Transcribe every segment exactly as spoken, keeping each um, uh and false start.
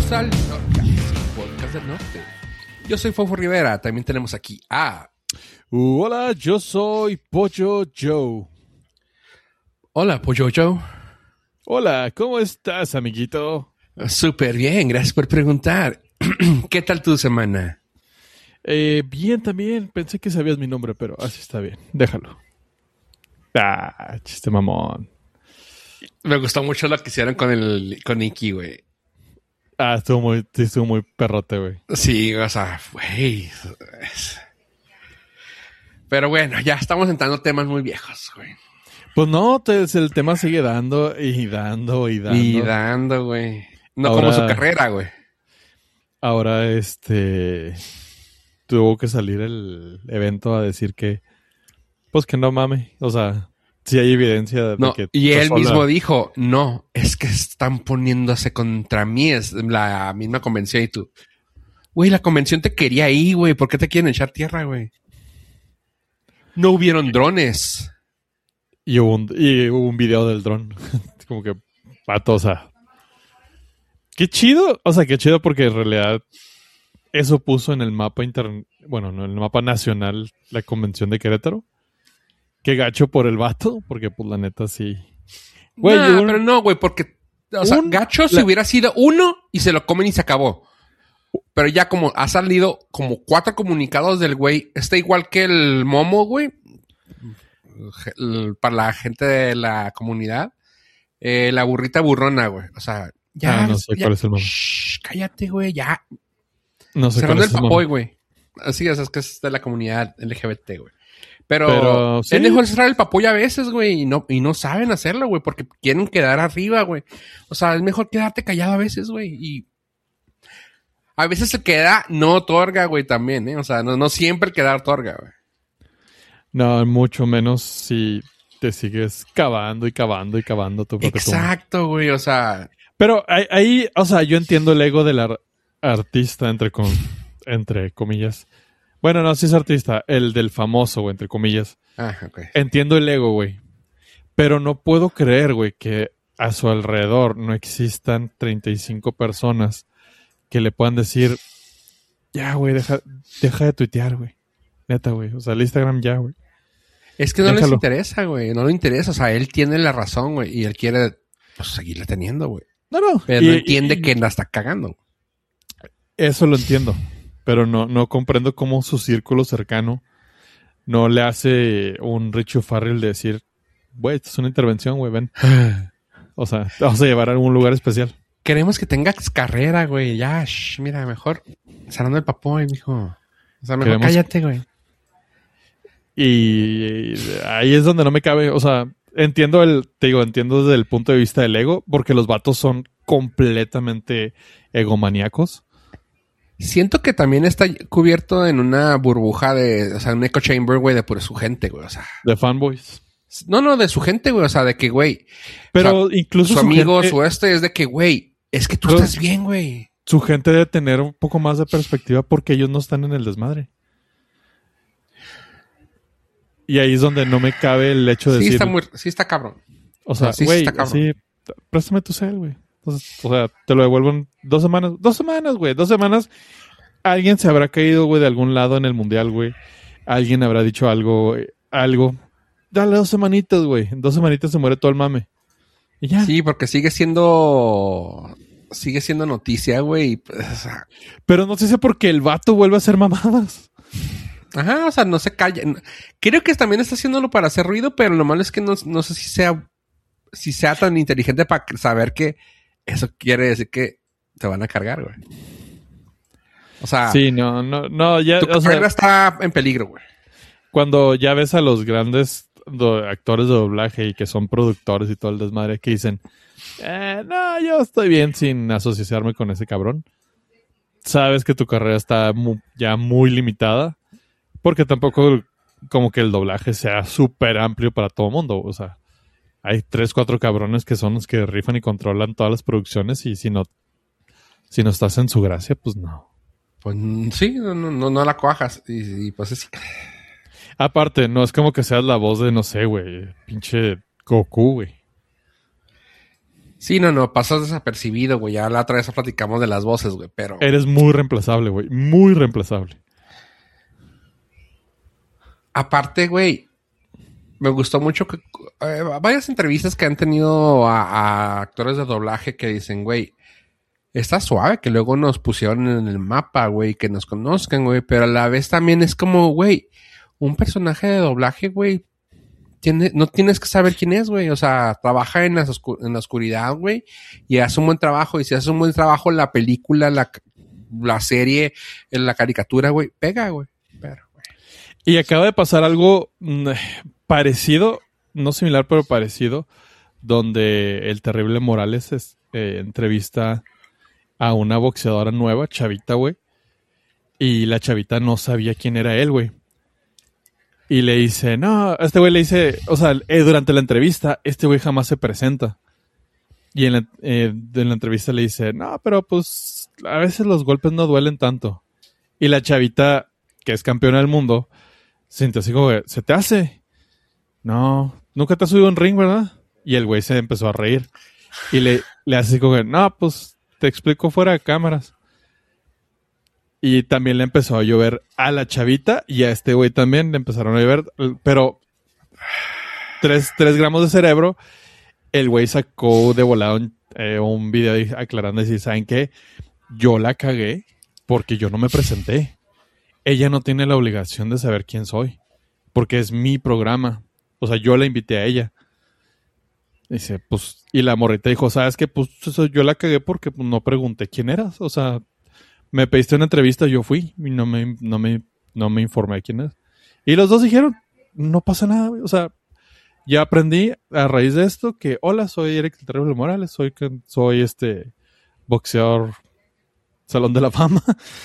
Bienvenidos al Nordcast, podcast del norte. Yo soy Fofo Rivera, también tenemos aquí a... Uh, hola, yo soy Pollo Joe. Hola, Pollo Joe. Hola, ¿cómo estás, amiguito? Súper bien, gracias por preguntar. ¿Qué tal tu semana? Eh, bien también, pensé que sabías mi nombre, pero así está bien, déjalo. Ah, chiste mamón. Me gustó mucho lo que hicieron con el con Nikki, güey. Ah, estuvo muy, sí, estuvo muy perrote, güey. Sí, o sea, güey. Pero bueno, ya estamos entrando temas muy viejos, güey. Pues no, te, el tema sigue dando y dando y dando. Y dando, güey. No Ahora, como su carrera, güey. Ahora, este... tuvo que salir el evento a decir que... Pues que no mame. O sea, sí hay evidencia de no, que... Y él sola... mismo dijo, no, es que están poniéndose contra mí. Es la misma convención y tú... Güey, la convención te quería ahí, güey. ¿Por qué te quieren echar tierra, güey? No hubieron drones. Y hubo un, y hubo un video del dron. Como que, pato, o sea... Qué chido. O sea, qué chido porque en realidad eso puso en el mapa inter... Bueno, no, en el mapa nacional la convención de Querétaro. Qué gacho por el vato, porque pues la neta sí... Güey, nah, un... pero no, güey, porque... O sea, un... gacho si la... hubiera sido uno y se lo comen y se acabó. Pero ya como ha salido como cuatro comunicados del güey, está igual que el Momo, güey. Para la gente de la comunidad. Eh, la burrita burrona, güey. O sea, ya... Ah, no sé ya, cuál es el Momo. Shh, cállate, güey, ya. No sé Cerrando cuál es el papoy, güey. Así es, es que es de la comunidad L G B T, güey. Pero, Pero ¿sí? Es mejor cerrar el papoy a veces, güey, y no, y no saben hacerlo, güey, porque quieren quedar arriba, güey. O sea, es mejor quedarte callado a veces, güey, y a veces el queda no otorga, güey, también, ¿eh? O sea, no, no siempre el quedar otorga, güey. No, mucho menos si te sigues cavando y cavando y cavando tu propio Exacto, güey, o sea... Pero ahí, ahí, o sea, yo entiendo el ego del ar- artista, entre, com- entre comillas. Bueno, no, sí es artista. El del famoso, güey, entre comillas. Ah, ok. Entiendo el ego, güey. Pero no puedo creer, güey, que a su alrededor no existan treinta y cinco personas que le puedan decir, ya, güey, deja, deja de tuitear, güey. Neta, güey. O sea, el Instagram ya, güey. Es que no Déjalo. les interesa, güey. No le interesa. O sea, él tiene la razón, güey. Y él quiere, pues, seguirla teniendo, güey. No, no. Pero y, no entiende y, que la está cagando. Eso lo entiendo. Pero no, no comprendo cómo su círculo cercano no le hace un Richie Farrell de decir, güey, esto es una intervención, güey, ven. O sea, te vamos a llevar a algún lugar especial. Queremos que tengas carrera, güey. Ya, shh, mira, mejor cerrando el papoy, mijo. O sea, mejor Queremos... cállate, güey. Y ahí es donde no me cabe, o sea, entiendo el, te digo, entiendo desde el punto de vista del ego, porque los vatos son completamente egomaníacos. Siento que también está cubierto en una burbuja de, o sea, un echo chamber, güey, de por su gente, güey, o sea. De fanboys. No, no, de su gente, güey, o sea, de que, güey. Pero o sea, incluso su su amigo, gente, su este, es de que, güey, es que tú pero estás bien, güey. Su gente debe tener un poco más de perspectiva porque ellos no están en el desmadre. Y ahí es donde no me cabe el hecho de sí decir... Está muy, sí está cabrón. O sea, güey, sí así, préstame tu cel, güey. Entonces, o sea, te lo devuelvo en dos semanas. Dos semanas, güey. Dos semanas. Alguien se habrá caído, güey, de algún lado en el mundial, güey. Alguien habrá dicho algo, eh, algo. Dale dos semanitas, güey. En dos semanitas se muere todo el mame. Y ya. Sí, porque sigue siendo... Sigue siendo noticia, güey. Pues, o sea... Pero no sé si porque el vato vuelve a hacer mamadas. Ajá, o sea, no se calla. Creo que también está haciéndolo para hacer ruido, pero lo malo es que no, no sé si sea si sea tan inteligente para saber que eso quiere decir que te van a cargar, güey. O sea, sí, no, no, no, ya, tu o carrera sea, está en peligro, güey. Cuando ya ves a los grandes do, actores de doblaje y que son productores y todo el desmadre que dicen, eh, no, yo estoy bien sin asociarme con ese cabrón. Sabes que tu carrera está mu- ya muy limitada. Porque tampoco como que el doblaje sea súper amplio para todo el mundo. O sea, hay tres, cuatro cabrones que son los que rifan y controlan todas las producciones y si no, si no estás en su gracia, pues no. Pues sí, no, no, no la cuajas. Y, y pues es... Aparte, no es como que seas la voz de, no sé, güey, pinche Goku, güey. Sí, no, no, pasas desapercibido, güey. Ya la otra vez platicamos de las voces, güey, pero... Eres muy reemplazable, güey. Muy reemplazable. Aparte, güey, me gustó mucho que... Eh, varias entrevistas que han tenido a, a actores de doblaje que dicen, güey, está suave que luego nos pusieron en el mapa, güey, que nos conozcan, güey, pero a la vez también es como, güey, un personaje de doblaje, güey, Tiene, no tienes que saber quién es, güey. O sea, trabaja en la, oscur- en la oscuridad, güey. Y hace un buen trabajo. Y si hace un buen trabajo en la película, la, la serie, en la caricatura, güey, pega, güey. Pero, güey. Y acaba de pasar algo mm, parecido, no similar, pero parecido, donde el terrible Morales es, eh, entrevista a una boxeadora nueva, chavita, güey. Y la chavita no sabía quién era él, güey. Y le dice, no, este güey le dice, o sea, eh, durante la entrevista, este güey jamás se presenta. Y en la, eh, en la entrevista le dice, no, pero pues a veces los golpes no duelen tanto. Y la chavita, que es campeona del mundo, siente así como, ¿se te hace? No, nunca te has subido a un ring, ¿verdad? Y el güey se empezó a reír. Y le, le hace así como, no, pues te explico fuera de cámaras. Y también le empezó a llover a la chavita y a este güey también le empezaron a llover. Pero tres, tres gramos de cerebro, el güey sacó de volado un, eh, un video aclarando y decir, ¿saben qué? Yo la cagué porque yo no me presenté. Ella no tiene la obligación de saber quién soy porque es mi programa. O sea, yo la invité a ella. Dice, pues, y la morrita dijo, ¿sabes qué? Pues yo la cagué porque pues, no pregunté quién eras. O sea, me pediste una entrevista, yo fui y no me, no me, no me informé de quién es. Y los dos dijeron, no pasa nada, güey. O sea, ya aprendí a raíz de esto que, hola, soy Eric el Terrible Morales, soy, soy este boxeador Salón de la Fama.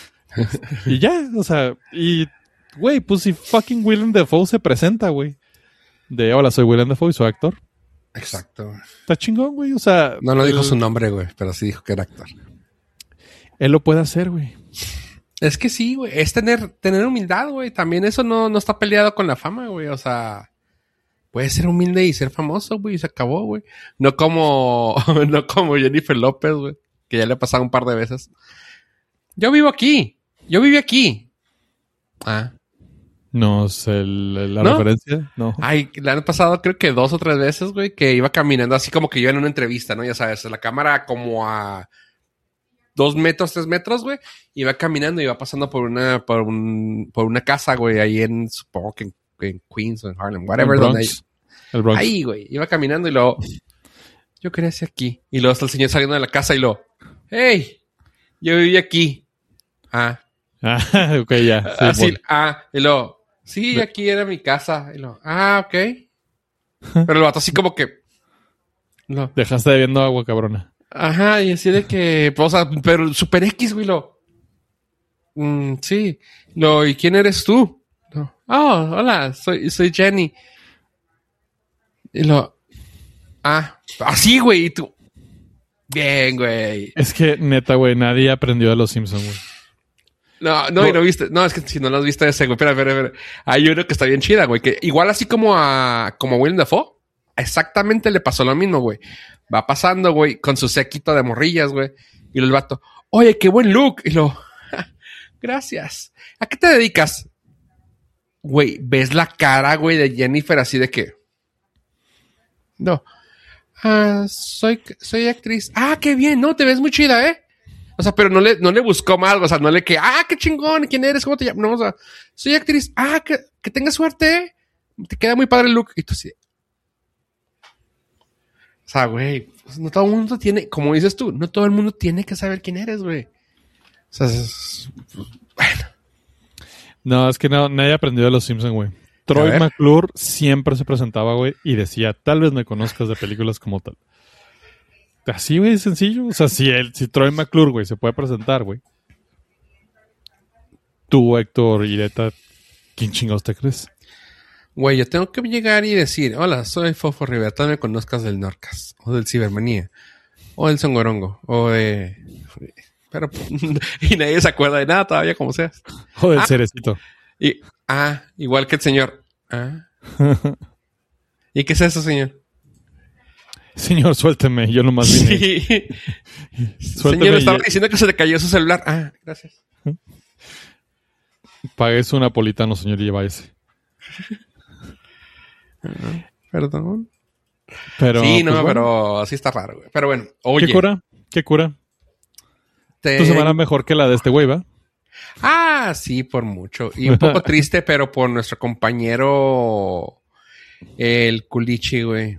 Y ya, o sea, y, güey, pues si fucking Willem Dafoe se presenta, güey. De, hola, soy Willem Dafoe y soy actor. Exacto. Está chingón, güey, o sea... No, no el... dijo su nombre, güey, pero sí dijo que era actor. Él lo puede hacer, güey. Es que sí, güey. Es tener, tener humildad, güey. También eso no, no está peleado con la fama, güey. O sea, puedes ser humilde y ser famoso, güey. Y se acabó, güey. No como, no como Jennifer López, güey. Que ya le ha pasado un par de veces. Yo vivo aquí. Yo viví aquí. Ah. No sé la ¿No? referencia. No. Ay, le han pasado creo que dos o tres veces, güey. Que iba caminando así como que yo en una entrevista, ¿no? Ya sabes, la cámara como a... Dos metros, tres metros, güey. Iba caminando y iba pasando por una, por un, por una casa, güey, ahí en, supongo que en, en Queens o en Harlem, whatever. El Bronx. Donde hay, el Bronx. Ahí, güey. Iba caminando y luego, yo quería ser aquí. Y luego está el señor saliendo de la casa y lo, hey, yo viví aquí. Ah. Ah, ok, ya. Sí, Así, bueno. ah. Y luego, sí, aquí era mi casa. Y luego, ah, ok. Pero el vato así como que, no. Dejaste de viendo agua, cabrona. Ajá, y así de que, o sea, pero super X, güey, lo. Mm, sí. Lo, ¿y quién eres tú? No. Oh, hola, soy, soy Jenny. Y lo. Ah, así, güey, y tú. Bien, güey. Es que, neta, güey, nadie aprendió de los Simpsons, güey. No, no, no, y no viste. No, es que si no lo has visto ese, güey. Espera, espera, espera. Hay uno que está bien chida, güey. Que igual así como a, como a Willem Dafoe, exactamente le pasó lo mismo, güey. Va pasando, güey, con su séquito de morrillas, güey. Y el vato, oye, qué buen look. Y lo, gracias. ¿A qué te dedicas? Güey, ves la cara, güey, de Jennifer así de que... No. Ah, soy, soy actriz. Ah, qué bien, no, te ves muy chida, ¿eh? O sea, pero no le, no le buscó mal, o sea, no le que, ah, qué chingón, ¿quién eres? ¿Cómo te llamas? No, o sea, soy actriz. Ah, que, que tengas suerte, ¿eh? Te queda muy padre el look. Y tú así... O sea, güey, pues no todo el mundo tiene, como dices tú, no todo el mundo tiene que saber quién eres, güey. O sea, es, bueno. No, es que no, nadie aprendió de los Simpsons, güey. Troy McClure siempre se presentaba, güey, y decía, tal vez me conozcas de películas como tal. Así, güey, sencillo. O sea, si, él, si Troy McClure, güey, se puede presentar, güey. Tú, Héctor Ireta, ¿quién chingados te crees? Güey, yo tengo que llegar y decir, hola, soy Fofo Rivera, tal vez me conozcas del Norcas, o del Cibermanía, o del Songorongo, o de... Pero, y nadie se acuerda de nada todavía, como seas. O del ah, Cerecito. Y, ah, igual que el señor. Ah. ¿Y qué es eso, señor? Señor, suélteme, yo nomás vine. Sí. Señor, estaba diciendo que se le cayó su celular. Ah, gracias. Pague su napolitano, señor, y lleva ese. Uh, perdón. Pero, sí, no, pues, bueno. pero así está raro, güey. Pero bueno, oye. ¿Qué cura? ¿Qué cura? Te... Tu semana mejor que la de este güey, ¿va? Ah, sí, por mucho. Y un poco triste, pero por nuestro compañero, el Culichi, güey.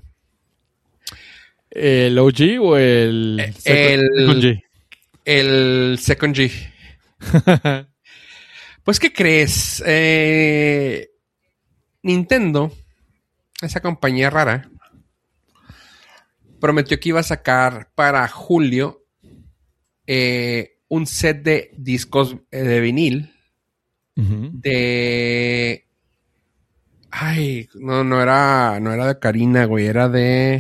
¿El O G o el... El... Second G? El Second G. Pues, ¿qué crees? Eh... Nintendo, esa compañía rara, prometió que iba a sacar para julio eh, un set de discos de vinil uh-huh. de... Ay, no, no era, no era de Karina, güey, era de...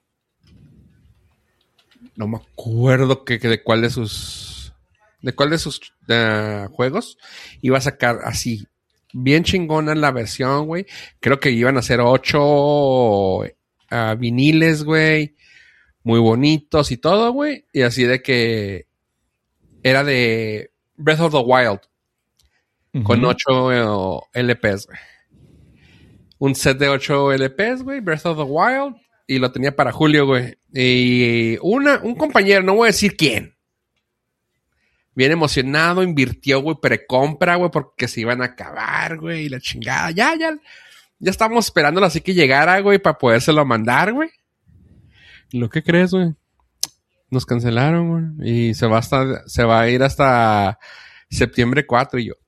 No me acuerdo que, que de cuál de sus... De cuál de sus uh, juegos iba a sacar así. Bien chingona la versión, güey. Creo que iban a ser ocho uh, viniles, güey. Muy bonitos y todo, güey. Y así de que era de Breath of the Wild. Uh-huh. Con ocho uh, L Pes, güey. Un set de ocho L Pes, güey. Breath of the Wild. Y lo tenía para julio, güey. Y una, un compañero, no voy a decir quién. Bien emocionado, invirtió, güey, precompra, güey, porque se iban a acabar, güey, y la chingada. Ya, ya, ya estábamos esperándolo así que llegara, güey, para podérselo mandar, güey. ¿Lo que crees, güey? Nos cancelaron, güey, y se va hasta, se va a ir hasta septiembre cuatro, y yo.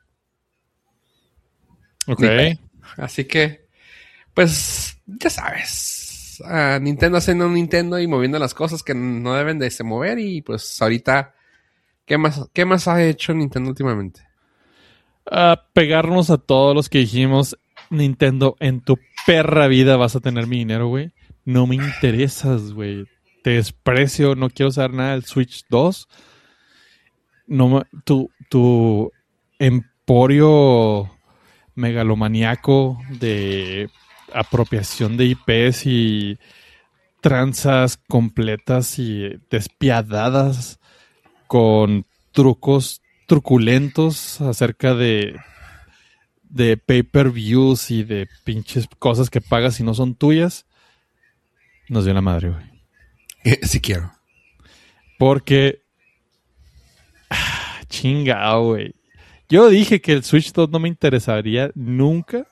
Ok. Así que, pues, ya sabes. Uh, Nintendo haciendo un Nintendo y moviendo las cosas que no deben de se mover, y pues ahorita... ¿Qué más, ¿Qué más ha hecho Nintendo últimamente? Uh, pegarnos a todos los que dijimos, Nintendo, en tu perra vida vas a tener mi dinero, güey. No me interesas, güey. Te desprecio, no quiero saber nada del Switch dos. No, tu, tu emporio megalomaniaco de apropiación de I Pes y tranzas completas y despiadadas con trucos truculentos acerca de, de pay-per-views y de pinches cosas que pagas y no son tuyas, nos dio la madre, güey. Eh, sí quiero. Porque... Ah, chingado, güey. Yo dije que el Switch dos no me interesaría nunca,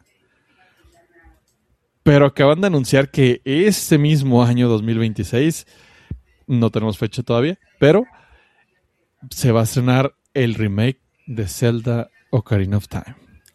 pero acaban de anunciar que este mismo año dos mil veintiséis, no tenemos fecha todavía, pero... se va a estrenar el remake de Zelda Ocarina of Time.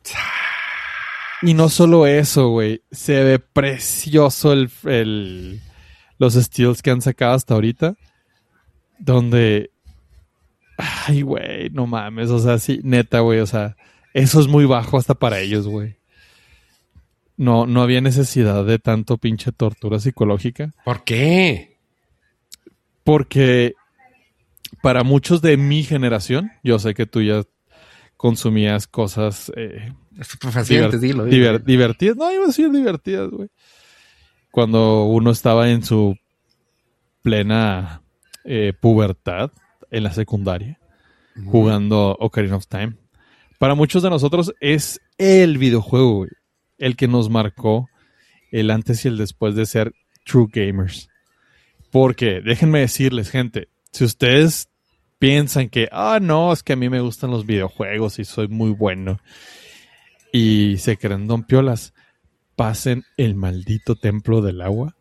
Y no solo eso, güey. Se ve precioso el, el, los steals que han sacado hasta ahorita. Donde... Ay, güey, no mames. O sea, sí, neta, güey. O sea, eso es muy bajo hasta para ellos, güey. No, no había necesidad de tanto pinche tortura psicológica. ¿Por qué? Porque... para muchos de mi generación, yo sé que tú ya consumías cosas eh, divert- dilo, dilo. Diver- divertidas. No, iba a decir divertidas, güey. Cuando uno estaba en su plena eh, pubertad, en la secundaria, mm. jugando Ocarina of Time. Para muchos de nosotros es el videojuego, güey, el que nos marcó el antes y el después de ser true gamers. Porque, déjenme decirles, gente, si ustedes piensan que, ah, no, es que a mí me gustan los videojuegos y soy muy bueno, y se creen don piolas, pasen el maldito templo del agua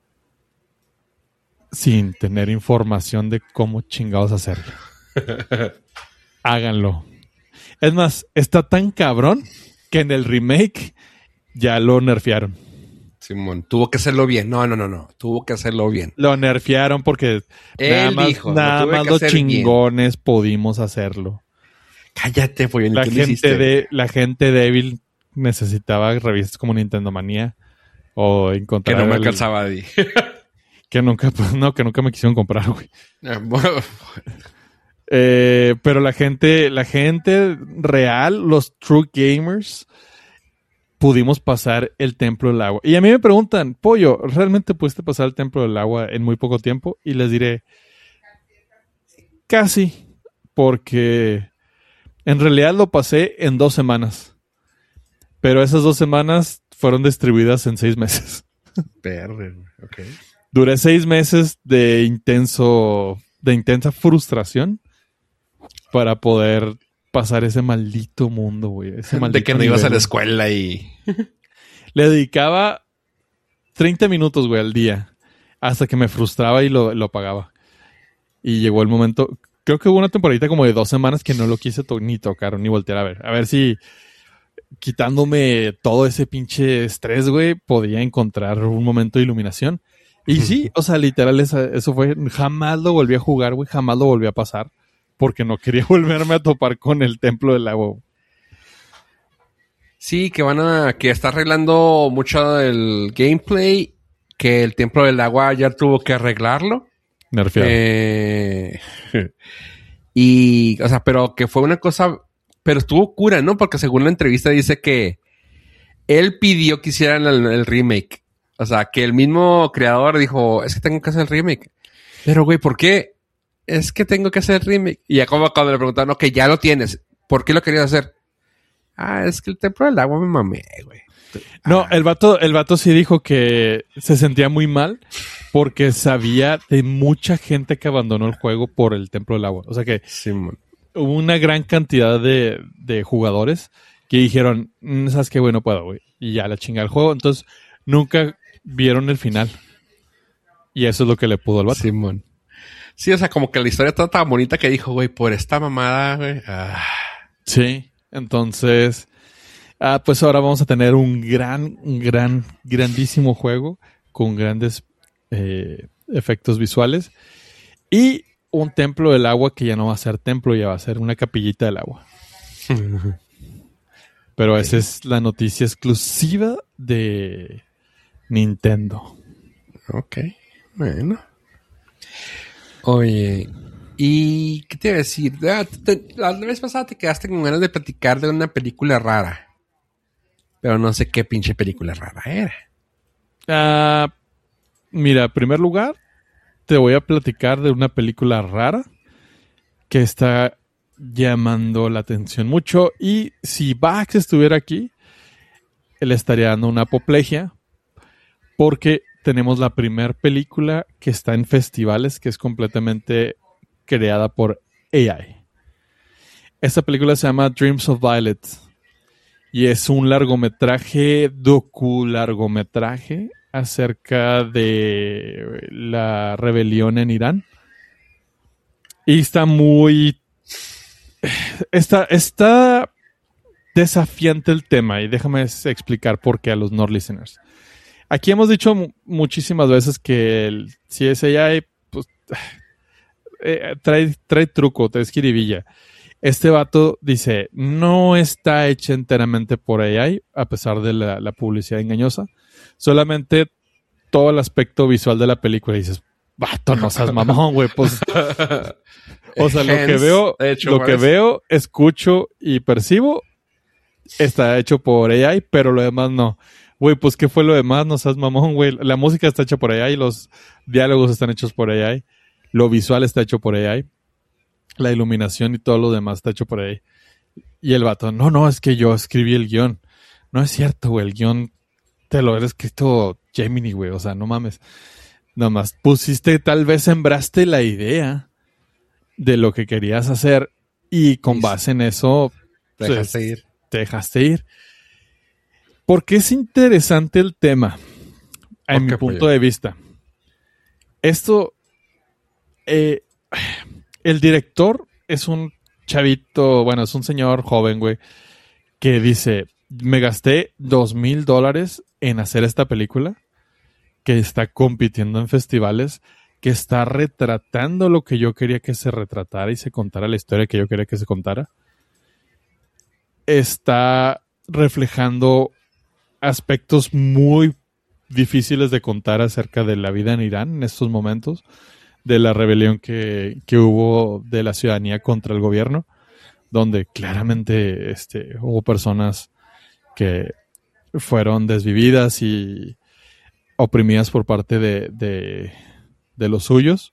sin tener información de cómo chingados hacerlo. Háganlo. Es más, está tan cabrón que en el remake ya lo nerfearon. Simón, tuvo que hacerlo bien. No, no, no, no. Tuvo que hacerlo bien. Lo nerfearon porque Él nada más, dijo, nada más los chingones bien. Pudimos hacerlo. Cállate, pollo. La gente de, la gente débil necesitaba revistas como Nintendo Manía o encontrar... Que no me alcanzaba, di. Que nunca, pues, no, que nunca me quisieron comprar, güey. eh, pero la gente, la gente real, los true gamers... pudimos pasar el Templo del Agua. Y a mí me preguntan, Pollo, ¿realmente pudiste pasar el Templo del Agua en muy poco tiempo? Y les diré, casi, porque en realidad lo pasé en dos semanas. Pero esas dos semanas fueron distribuidas en seis meses. Verde, ok. Duré seis meses de intenso, de intensa frustración para poder pasar ese maldito mundo, güey. Ese maldito de que no nivel, ibas a la güey. escuela y... Le dedicaba treinta minutos, güey, al día. Hasta que me frustraba y lo, lo apagaba. Y llegó el momento... Creo que hubo una temporadita como de dos semanas que no lo quise to- ni tocar ni voltear a ver. A ver si... quitándome todo ese pinche estrés, güey, podía encontrar un momento de iluminación. Y sí, o sea, literal, esa, eso fue... Jamás lo volví a jugar, güey. Jamás lo volví a pasar. Porque no quería volverme a topar con el Templo del Agua. Sí, que van a... que está arreglando mucho el gameplay. Que el Templo del Agua ya tuvo que arreglarlo. Nerfeado. Eh... y... O sea, pero que fue una cosa... Pero estuvo cura, ¿no? Porque según la entrevista dice que... Él pidió que hicieran el, el remake. O sea, que el mismo creador dijo... Es que tengo que hacer el remake. Pero, güey, ¿por qué? Es que tengo que hacer el remake. Y ya como cuando le preguntaron, ok, ya lo tienes. ¿Por qué lo querías hacer? Ah, es que el Templo del Agua me mamé, güey. No, ah. el vato, el vato sí dijo que se sentía muy mal porque sabía de mucha gente que abandonó el juego por el Templo del Agua. O sea que Sí, man. hubo una gran cantidad de, de jugadores que dijeron, "Mm, ¿sabes qué, güey? No puedo, güey". Y ya la chinga el juego. Entonces, nunca vieron el final. Y eso es lo que le pudo al vato. Simón. Sí, o sea, como que la historia está tan bonita que dijo, güey, por esta mamada, güey. Ah. Sí, entonces, ah, pues ahora vamos a tener un gran, un gran, grandísimo juego con grandes eh, efectos visuales y un templo del agua que ya no va a ser templo, ya va a ser una capillita del agua. Pero okay. Esa es la noticia exclusiva de Nintendo. Ok, bueno. Oye, ¿y qué te iba a decir? Ah, te, la vez pasada te quedaste con ganas de platicar de una película rara. Pero no sé qué pinche película rara era. Uh, mira, en primer lugar, te voy a platicar de una película rara que está llamando la atención mucho. Y si Bax estuviera aquí, él estaría dando una apoplejía porque tenemos la primera película que está en festivales, que es completamente creada por A I. Esta película se llama Dreams of Violet y es un largometraje, docu-largometraje acerca de la rebelión en Irán. Y está muy... Está, está desafiante el tema y déjame explicar por qué a los no listeners. Aquí hemos dicho muchísimas veces que el C S A I pues, eh, trae, trae truco, trae esquiribilla. Este vato dice, no está hecha enteramente por A I, a pesar de la, la publicidad engañosa. Solamente todo el aspecto visual de la película. Y dices, vato, no seas mamón, güey. Pues, o sea, lo que veo, lo que veo, escucho y percibo está hecho por A I, pero lo demás no. Güey, pues, ¿qué fue lo demás? No seas mamón, güey. La música está hecha por A I, los diálogos están hechos por A I, lo visual está hecho por A I, la iluminación y todo lo demás está hecho por A I. Y el vato, no, no, es que yo escribí el guión. No es cierto, güey, el guión te lo había escrito Gemini, güey, o sea, no mames. Nomás pusiste, tal vez sembraste la idea de lo que querías hacer y con base en eso te dejaste pues, ir. Te dejaste ir. Porque es interesante el tema, en mi punto de vista. Esto, eh, el director es un chavito, bueno, es un señor joven, güey, que dice, me gasté dos mil dólares en hacer esta película, que está compitiendo en festivales, que está retratando lo que yo quería que se retratara y se contara la historia que yo quería que se contara. Está reflejando aspectos muy difíciles de contar acerca de la vida en Irán en estos momentos, de la rebelión que, que hubo de la ciudadanía contra el gobierno, donde claramente este, hubo personas que fueron desvividas y oprimidas por parte de, de, de los suyos.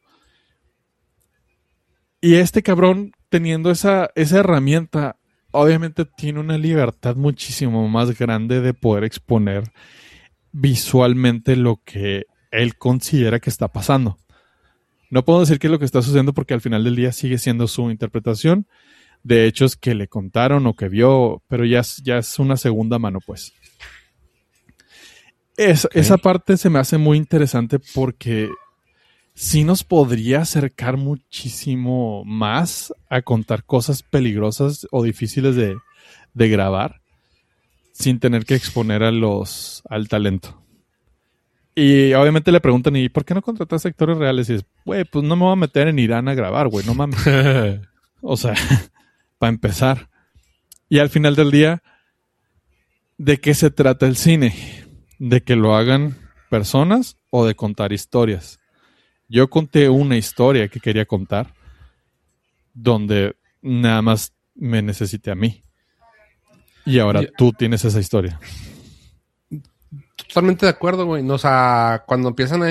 Y este cabrón, teniendo esa, esa herramienta, obviamente tiene una libertad muchísimo más grande de poder exponer visualmente lo que él considera que está pasando. No puedo decir qué es lo que está sucediendo porque al final del día sigue siendo su interpretación de hechos que le contaron o que vio, pero ya es, ya es una segunda mano, pues. Es, okay. Esa parte se me hace muy interesante porque sí nos podría acercar muchísimo más a contar cosas peligrosas o difíciles de, de grabar sin tener que exponer a los, al talento. Y obviamente le preguntan, ¿y por qué no contrataste actores reales? Y es, güey, pues no me voy a meter en Irán a grabar, güey, no mames. O sea, para empezar. Y al final del día, ¿de qué se trata el cine? ¿De que lo hagan personas o de contar historias? Yo conté una historia que quería contar donde nada más me necesité a mí. Y ahora tú tienes esa historia. Totalmente de acuerdo, güey. O sea, cuando empiezan a...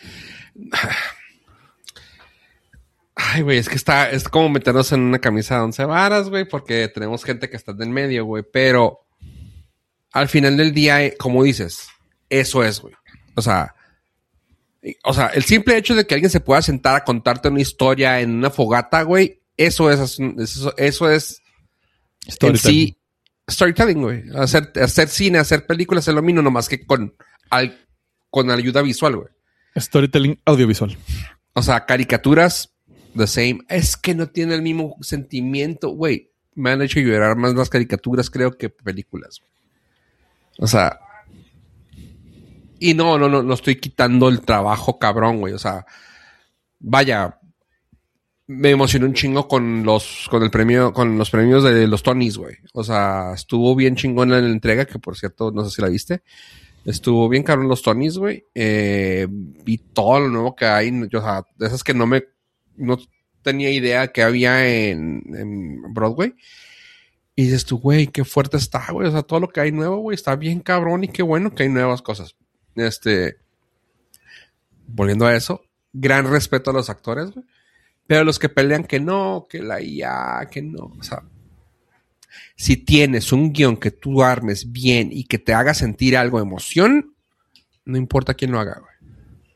Ay, güey, es que está... Es como meternos en una camisa de once varas, güey, porque tenemos gente que está en el medio, güey. Pero al final del día, como dices, eso es, güey. O sea... O sea, el simple hecho de que alguien se pueda sentar a contarte una historia en una fogata, güey, eso es... Eso, eso es... En sí... Storytelling, güey. Hacer, hacer cine, hacer películas es lo mismo, nomás que con, al, con ayuda visual, güey. Storytelling audiovisual. O sea, caricaturas, the same. Es que no tiene el mismo sentimiento, güey. Me han hecho llorar más las caricaturas, creo, que películas, güey. O sea... Y no, no, no, no estoy quitando el trabajo cabrón, güey. O sea, vaya... Me emocioné un chingo con los con el premio con los premios de los Tonys, güey. O sea, estuvo bien chingón en la entrega, que por cierto, no sé si la viste. Estuvo bien cabrón los Tonys, güey. Eh, vi todo lo nuevo que hay. O sea, de esas que no me... No tenía idea que había en, en Broadway. Y dices tú, güey, qué fuerte está, güey. O sea, todo lo que hay nuevo, güey, está bien cabrón y qué bueno que hay nuevas cosas. Este... Volviendo a eso, gran respeto a los actores, güey. Pero los que pelean que no, que la I A, que no. O sea, si tienes un guión que tú armes bien y que te haga sentir algo de emoción, no importa quién lo haga, güey.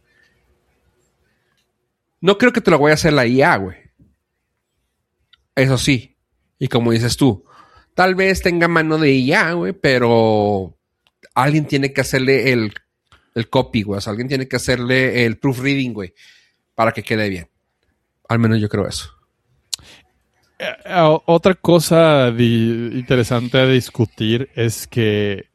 No creo que te lo vaya a hacer la I A, güey. Eso sí. Y como dices tú, tal vez tenga mano de I A, güey, pero alguien tiene que hacerle el, el copy, güey. O sea, alguien tiene que hacerle el proofreading, güey, para que quede bien. Al menos yo creo eso. Eh, otra cosa di- interesante a discutir es que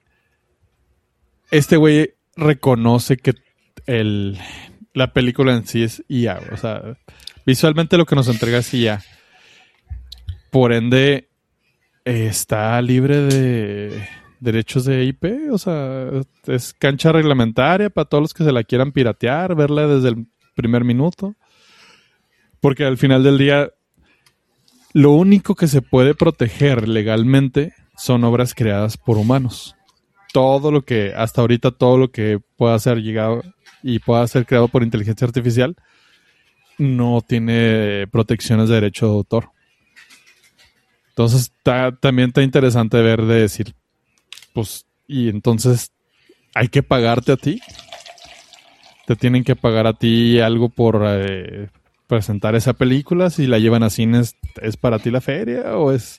este güey reconoce que el, la película en sí es I A. O sea, visualmente lo que nos entrega es I A. Por ende, eh, está libre de derechos de I P. O sea, es cancha reglamentaria para todos los que se la quieran piratear, verla desde el primer minuto. Porque al final del día, lo único que se puede proteger legalmente son obras creadas por humanos. Todo lo que, hasta ahorita, todo lo que pueda ser llegado y pueda ser creado por inteligencia artificial, no tiene protecciones de derecho de autor. Entonces, ta, también está interesante ver de decir, pues, y entonces, ¿hay que pagarte a ti? ¿Te tienen que pagar a ti algo por... Eh, presentar esa película? Si la llevan a cines, ¿es para ti la feria o es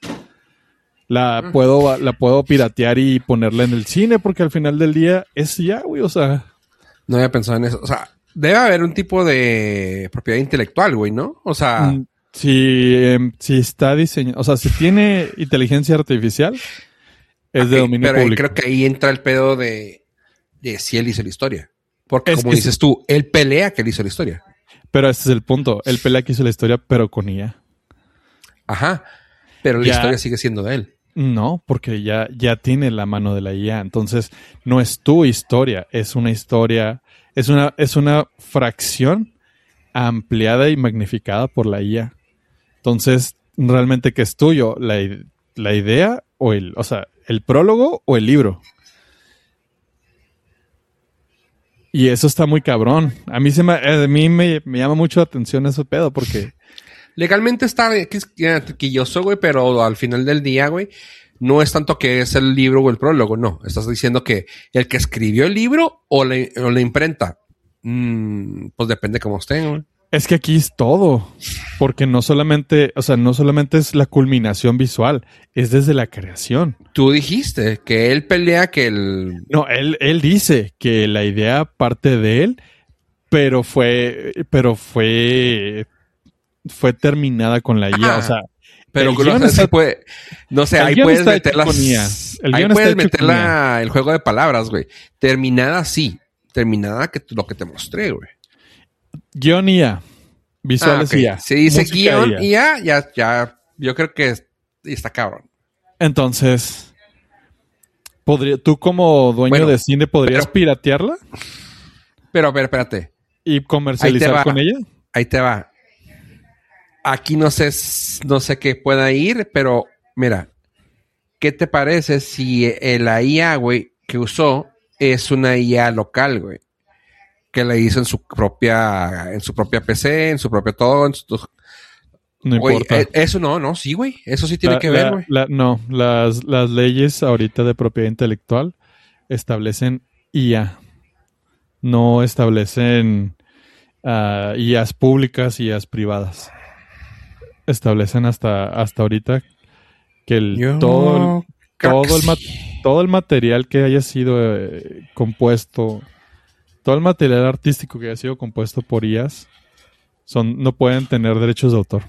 la puedo la puedo piratear y ponerla en el cine? Porque al final del día es ya, güey, o sea, no había pensado en eso. O sea, debe haber un tipo de propiedad intelectual, güey, ¿no? O sea, si eh, si está diseñado, o sea, si tiene inteligencia artificial es okay, de dominio pero público. Creo que ahí entra el pedo de de si él hizo la historia, porque es como dices sí. tú, él pelea que él hizo la historia. Pero este es el punto. Él pelea que hizo la historia, pero con I A. Ajá. Pero la ya, historia sigue siendo de él. No, porque ya, ya tiene la mano de la I A. Entonces, no es tu historia. Es una historia... Es una, es una fracción ampliada y magnificada por la I A. Entonces, realmente, ¿qué es tuyo? La, la idea o el... O sea, el prólogo o el libro. Y eso está muy cabrón. A mí se me, a mí me, me llama mucho la atención ese pedo porque... Legalmente está quisquilloso, güey, pero al final del día, güey, no es tanto que es el libro o el prólogo, no. Estás diciendo que el que escribió el libro o la, o la imprenta, mm, pues depende cómo estén, güey. Es que aquí es todo, porque no solamente, o sea, no solamente es la culminación visual, es desde la creación. Tú dijiste que él pelea que el... No, él, él dice que la idea parte de él, pero fue, pero fue, fue terminada con la I A, ah, o sea... Pero no sé, está, puede, no sé, ahí puedes meter las... Ahí puedes meter la, el juego de palabras, güey. Terminada sí, terminada que lo que te mostré, güey. Guión I A. Visuales ah, okay. I A. Si dice guión I A, ya, ya, yo creo que está cabrón. Entonces, ¿podría, tú como dueño bueno, de cine podrías pero, piratearla? Pero, a ver, espérate. ¿Y comercializar con ella? Ahí te va. Aquí no sé, no sé qué pueda ir, pero mira, ¿qué te parece si la I A, güey, que usó es una I A local, güey? Que la hizo en su propia, en su propia P C, en su propio todo, en su, no güey, importa. Eso no, no, sí, güey. Eso sí tiene la, que ver, güey. No, las, las leyes ahorita de propiedad intelectual establecen I A. No establecen uh, I As públicas y I As privadas. Establecen hasta, hasta ahorita que el, Yo todo, el, todo, el, todo el material que haya sido eh, compuesto, todo el material artístico que haya sido compuesto por I As, son, no pueden tener derechos de autor.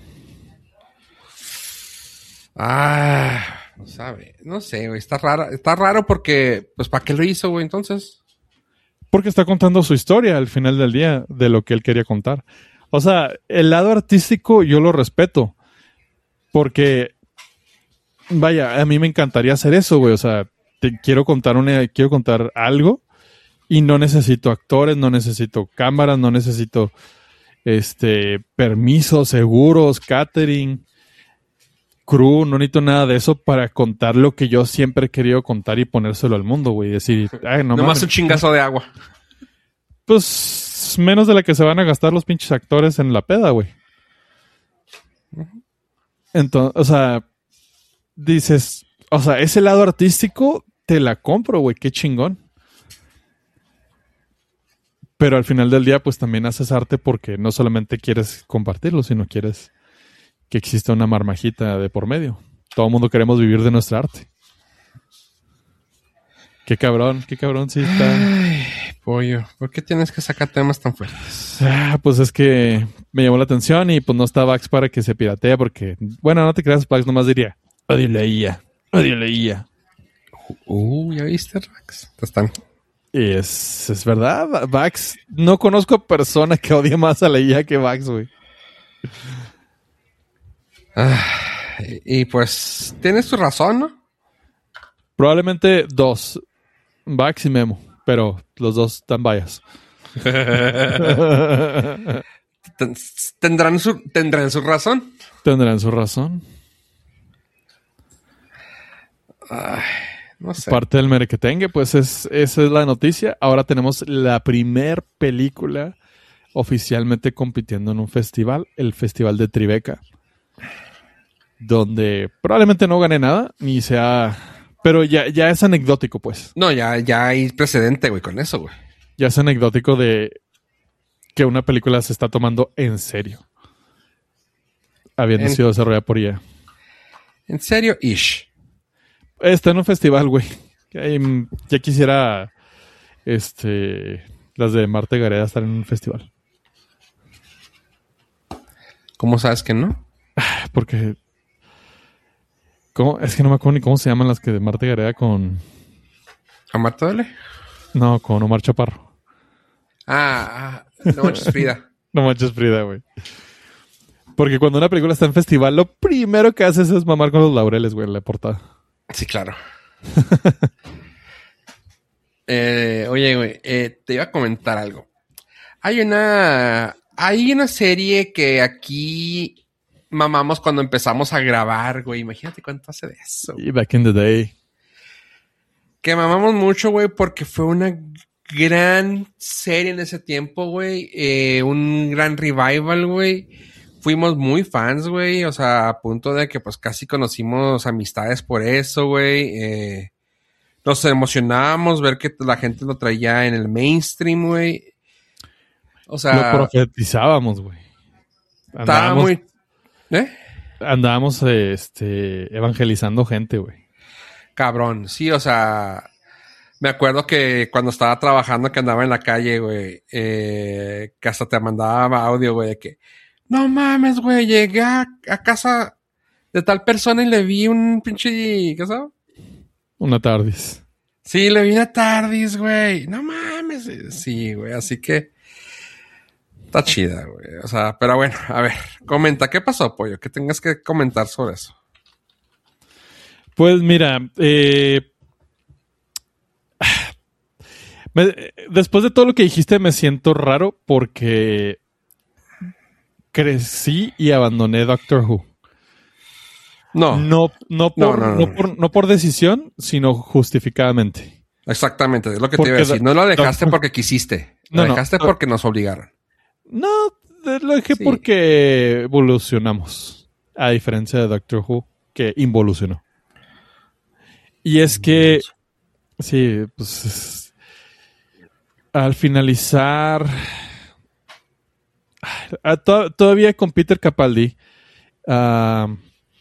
Ah, no sabe, no sé, güey, está raro, está raro porque, pues, ¿para qué lo hizo, güey, entonces? Porque está contando su historia al final del día de lo que él quería contar. O sea, el lado artístico yo lo respeto. Porque, vaya, a mí me encantaría hacer eso, güey. O sea, te quiero contar una, quiero contar algo y no necesito actores, no necesito cámaras, no necesito este permisos, seguros, catering, crew, no necesito nada de eso para contar lo que yo siempre he querido contar y ponérselo al mundo, güey. Decir, ay, no nomás un chingazo de agua. Pues menos de la que se van a gastar los pinches actores en la peda, güey. Entonces, o sea, dices, o sea, ese lado artístico te la compro, güey, qué chingón. Pero al final del día, pues también haces arte porque no solamente quieres compartirlo, sino quieres que exista una marmajita de por medio. Todo el mundo queremos vivir de nuestra arte. Qué cabrón, qué cabrón sí está. Ay, pollo, ¿por qué tienes que sacar temas tan fuertes? Ah, pues es que me llamó la atención y pues no está Vax para que se piratee porque... Bueno, no te creas, Vax, nomás diría, odio la I A, odio la I A. Uh, ¿ya viste, Vax? Están... Y es, es verdad, Vax, no conozco a persona que odie más a la I A que Vax, güey. Ah, y, y pues, tienes tu razón, ¿no? Probablemente dos. Vax y Memo, pero los dos están bias. ¿Tendrán su, ¿Tendrán su razón? Tendrán su razón. Ay, no sé. Parte del merequetengue, pues es, esa es la noticia. Ahora tenemos la primer película oficialmente compitiendo en un festival, el Festival de Tribeca, donde probablemente no gane nada, ni sea... Pero ya, ya es anecdótico, pues. No, ya, ya hay precedente, güey, con eso, güey. Ya es anecdótico de que una película se está tomando en serio. Habiendo en, sido desarrollada por I A. ¿En serio? Ish. Está en un festival, güey. Ya quisiera este las de Marta Gareda estar en un festival. ¿Cómo sabes que no? Porque... ¿Cómo? Es que no me acuerdo ni cómo se llaman las que de Marta Gareda con... ¿A Marta Dole? No, con Omar Chaparro. Ah, ah No Manches Frida. No Manches Frida, güey. Porque cuando una película está en festival, lo primero que haces es mamar con los laureles, güey, en la portada. Sí, claro. eh, oye, güey, eh, te iba a comentar algo. Hay una... Hay una serie que aquí... mamamos cuando empezamos a grabar, güey. Imagínate cuánto hace de eso. Y back in the day. Que mamamos mucho, güey, porque fue una gran serie en ese tiempo, güey. Eh, un gran revival, güey. Fuimos muy fans, güey. O sea, a punto de que pues casi conocimos amistades por eso, güey. Eh, nos emocionábamos ver que la gente lo traía en el mainstream, güey. O sea... Lo profetizábamos, güey. Estaba muy... ¿Eh? Andábamos este, evangelizando gente, güey. Cabrón, sí, o sea... Me acuerdo que cuando estaba trabajando, que andaba en la calle, güey, eh, que hasta te mandaba audio, güey, de que... No mames, güey, llegué a, a casa de tal persona y le vi un pinche... ¿Qué sabes? Una tardis. Sí, le vi una tardis, güey. No mames. Sí, güey, así que... Está chida, güey. O sea, pero bueno, a ver, comenta, ¿qué pasó, pollo? Que tengas que comentar sobre eso. Pues mira, eh, me, después de todo lo que dijiste me siento raro porque crecí y abandoné Doctor Who. No. No, no, por, no, no, no. no, por, no por decisión, sino justificadamente. Exactamente, es lo que Porque te iba a decir. No lo dejaste Doctor... porque quisiste. Lo no, dejaste no, porque nos obligaron. No, lo dejé Sí. porque evolucionamos. A diferencia de Doctor Who, que involucionó. Y es que, sí, pues, al finalizar, a to- todavía con Peter Capaldi, uh,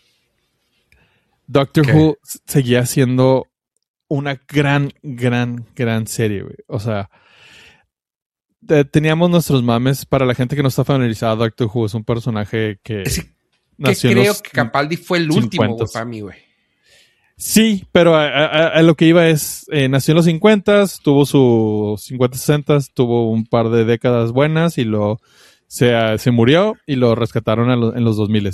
Doctor ¿Qué? Who seguía siendo una gran, gran, gran serie, güey. O sea, te- teníamos nuestros mames. Para la gente que no está familiarizada, Doctor Who es un personaje que Es que nació en creo los que Capaldi fue el último, güey, cincuentas. para mí, güey. Sí, pero a, a- a lo que iba es, eh, nació en los cincuenta, tuvo sus cincuenta, sesenta, tuvo un par de décadas buenas y lo se, se murió y lo rescataron a lo, en los dos mil.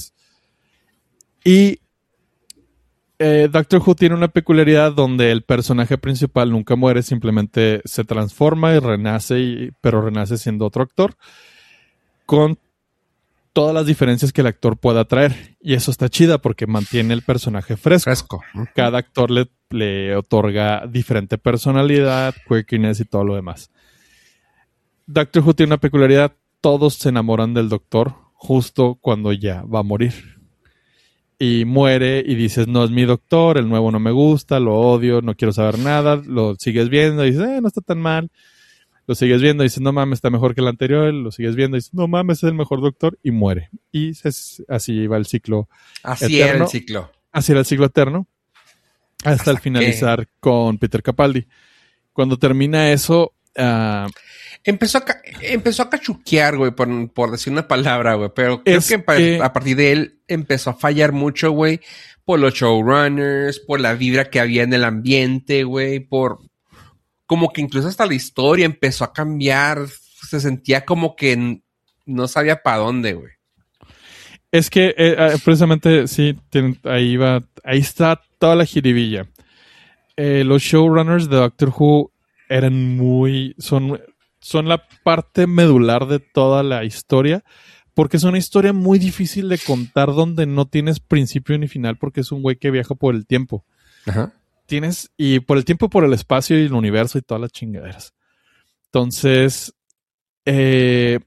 Y eh, Doctor Who tiene una peculiaridad donde el personaje principal nunca muere, simplemente se transforma y renace, y, pero renace siendo otro actor, con todas las diferencias que el actor pueda traer. Y eso está chida porque mantiene el personaje fresco. Fresco. Cada actor le, le otorga diferente personalidad, quirkiness y todo lo demás. Doctor Who tiene una peculiaridad. Todos se enamoran del doctor justo cuando ya va a morir. Y muere y dices, no es mi doctor, el nuevo no me gusta, lo odio, no quiero saber nada. Lo sigues viendo y dices, eh, no está tan mal. Lo sigues viendo y dices, no mames, está mejor que el anterior. Lo sigues viendo y dices, no mames, es el mejor doctor. Y muere. Y es, así va el ciclo Así eterno. era el ciclo. Así era el ciclo eterno. Hasta, hasta el finalizar que... con Peter Capaldi. Cuando termina eso... Uh, empezó, a ca- empezó a cachuquear, güey, por, por decir una palabra, güey. Pero creo que, que a partir de él empezó a fallar mucho, güey. Por los showrunners, por la vibra que había en el ambiente, güey. Por... Como que incluso hasta la historia empezó a cambiar. Se sentía como que no sabía para dónde, güey. Es que eh, precisamente, sí, tienen, ahí va, ahí está toda la jiribilla. Eh, los showrunners de Doctor Who eran muy, son, son la parte medular de toda la historia, porque es una historia muy difícil de contar donde no tienes principio ni final, porque es un güey que viaja por el tiempo. Ajá. Tienes, y por el tiempo, por el espacio y el universo y todas las chingaderas. Entonces, eh,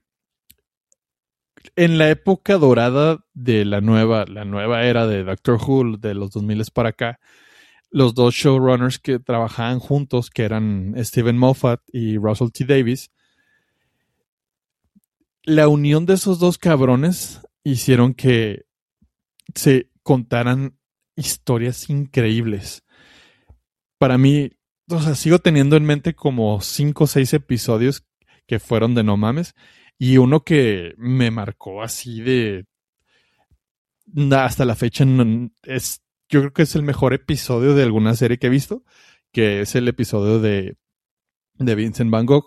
en la época dorada de la nueva, la nueva era de Doctor Who, de los dos mil para acá, los dos showrunners que trabajaban juntos, que eran Stephen Moffat y Russell T. Davies, la unión de esos dos cabrones hicieron que se contaran historias increíbles. Para mí, o sea, sigo teniendo en mente como cinco o seis episodios que fueron de no mames. Y uno que me marcó así de... Hasta la fecha, es, yo creo que es el mejor episodio de alguna serie que he visto, que es el episodio de, de Vincent Van Gogh.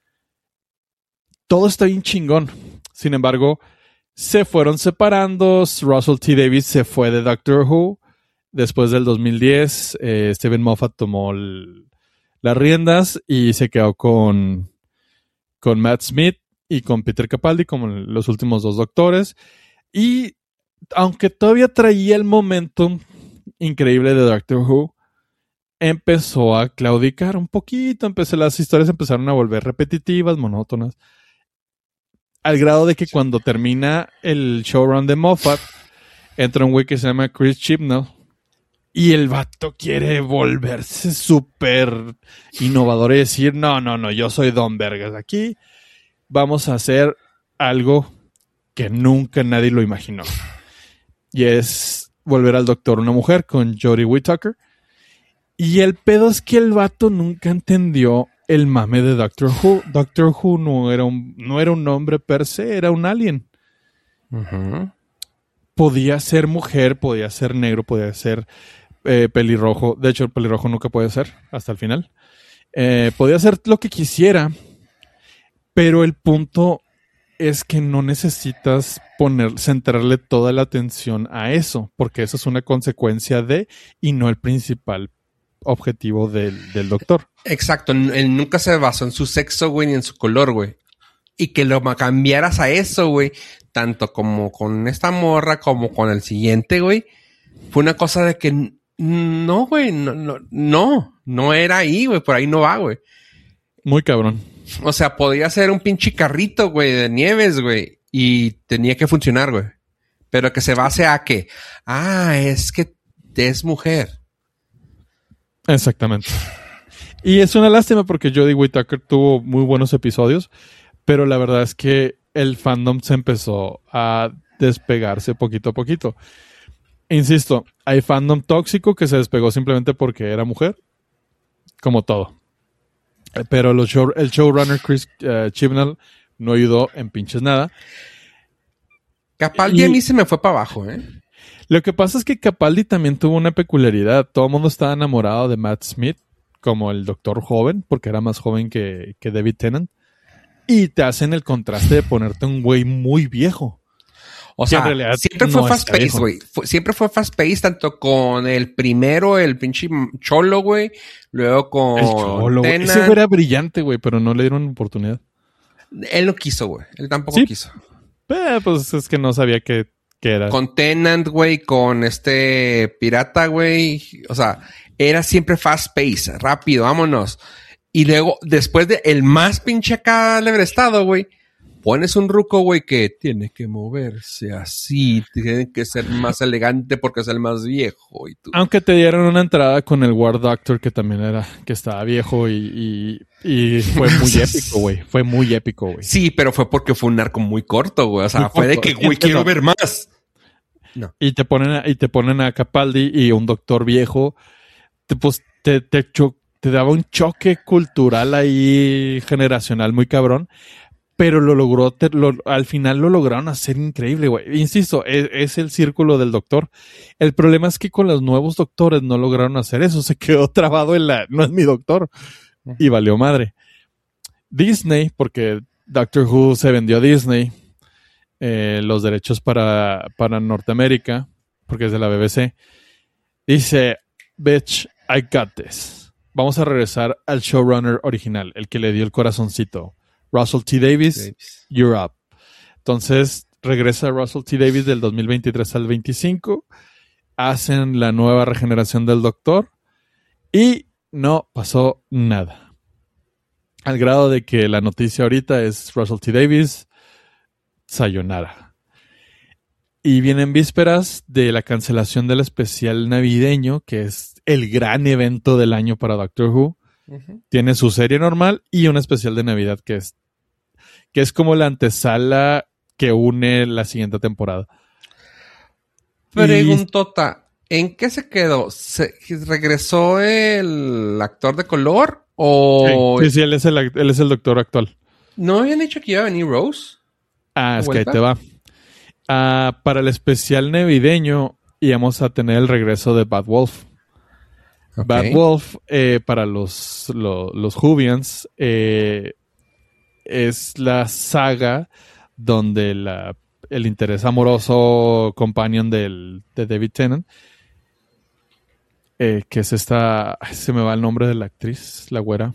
Todo está bien chingón. Sin embargo, se fueron separando. Russell T. Davies se fue de Doctor Who. Después del dos mil diez, eh, Stephen Moffat tomó el, las riendas y se quedó con, con Matt Smith y con Peter Capaldi como los últimos dos doctores. Y aunque todavía traía el momentum increíble de Doctor Who, empezó a claudicar un poquito. Empecé, las historias empezaron a volver repetitivas, monótonas. Al grado de que cuando termina el showrun de Moffat, entra un güey que se llama Chris Chibnall. Y el vato quiere volverse súper innovador y decir, no, no, no, yo soy Don Vergas. Aquí vamos a hacer algo que nunca nadie lo imaginó. Y es volver al Doctor una mujer con Jodie Whittaker. Y el pedo es que el vato nunca entendió el mame de Doctor Who. Doctor Who no era un, no era un hombre per se, era un alien. Uh-huh. Podía ser mujer, podía ser negro, podía ser eh, pelirrojo. De hecho, el pelirrojo nunca puede ser, hasta el final. Eh, podía ser lo que quisiera, pero el punto es que no necesitas poner, centrarle toda la atención a eso, porque eso es una consecuencia de, y no el principal objetivo del, del doctor. Exacto, él nunca se basó en su sexo, güey, ni en su color, güey. Y que lo cambiaras a eso, güey, tanto como con esta morra como con el siguiente, güey, fue una cosa de que no, güey, no, no, no, no era ahí, güey, por ahí no va, güey. Muy cabrón. O sea, podía ser un pinche carrito, güey, de nieves, güey, y tenía que funcionar, güey. Pero que se base a que, ah, es que es mujer. Exactamente. Y es una lástima porque Jodie Whittaker tuvo muy buenos episodios, pero la verdad es que el fandom se empezó a despegarse poquito a poquito. Insisto, hay fandom tóxico que se despegó simplemente porque era mujer, como todo. Pero los show, el showrunner Chris uh, Chibnall no ayudó en pinches nada. Capaldi y a mí se me fue para abajo, ¿eh? Lo que pasa es que Capaldi también tuvo una peculiaridad. Todo el mundo estaba enamorado de Matt Smith como el doctor joven, porque era más joven que, que David Tennant. Y te hacen el contraste de ponerte un güey muy viejo. O sea, siempre fue no fast-paced, güey. Siempre fue fast-paced, tanto con el primero, el pinche Cholo, güey. Luego con el Cholo, Tennant. Ese güey era brillante, güey, pero no le dieron oportunidad. Él no quiso, güey. Él tampoco ¿Sí? quiso. Eh, pues es que no sabía que, que era. Con Tennant, güey, con este pirata, güey. O sea, era siempre fast-paced, rápido, vámonos. Y luego, después de el más pinche acá lebrestado, güey, pones un ruco, güey, que tiene que moverse así, tiene que ser más elegante porque es el más viejo. Y tú. Aunque te dieron una entrada con el War Doctor, que también era, que estaba viejo y, y, y fue muy épico, güey. Fue muy épico, güey. Sí, pero fue porque fue un arco muy corto, güey. O sea, muy fue corto. De que, güey, quiero no. ver más. No. Y te ponen a, y te ponen a Capaldi y un doctor viejo, te, pues te, te, cho- te daba un choque cultural ahí generacional muy cabrón. Pero lo logró, te, lo, al final lo lograron hacer increíble, güey. Insisto, es, es el círculo del doctor. El problema es que con los nuevos doctores no lograron hacer eso. Se quedó trabado en la, no es mi doctor. Y valió madre. Disney, porque Doctor Who se vendió a Disney, eh, los derechos para, para Norteamérica, porque es de la B B C, dice, bitch, I got this. Vamos a regresar al showrunner original, el que le dio el corazoncito. Russell T. Davies, Davis. You're up. Entonces, regresa Russell T. Davies del dos mil veintitrés al veinticinco. Hacen la nueva regeneración del Doctor. Y no pasó nada. Al grado de que la noticia ahorita es Russell T. Davies, sayonara. Y vienen vísperas de la cancelación del especial navideño, que es el gran evento del año para Doctor Who. Uh-huh. Tiene su serie normal y un especial de Navidad que es que es como la antesala que une la siguiente temporada. Preguntota, ¿en qué se quedó? ¿Se regresó el actor de color o...? Sí, sí, sí él, es el, él es el doctor actual. ¿No habían dicho que iba a venir Rose? Ah, es vuelta? Que ahí te va. Uh, para el especial navideño íbamos a tener el regreso de Bad Wolf. Okay. Bad Wolf, eh, para los, los, los Whovians, eh, es la saga donde la, el interés amoroso companion del, de David Tennant, eh, que es esta, se me va el nombre de la actriz, la güera,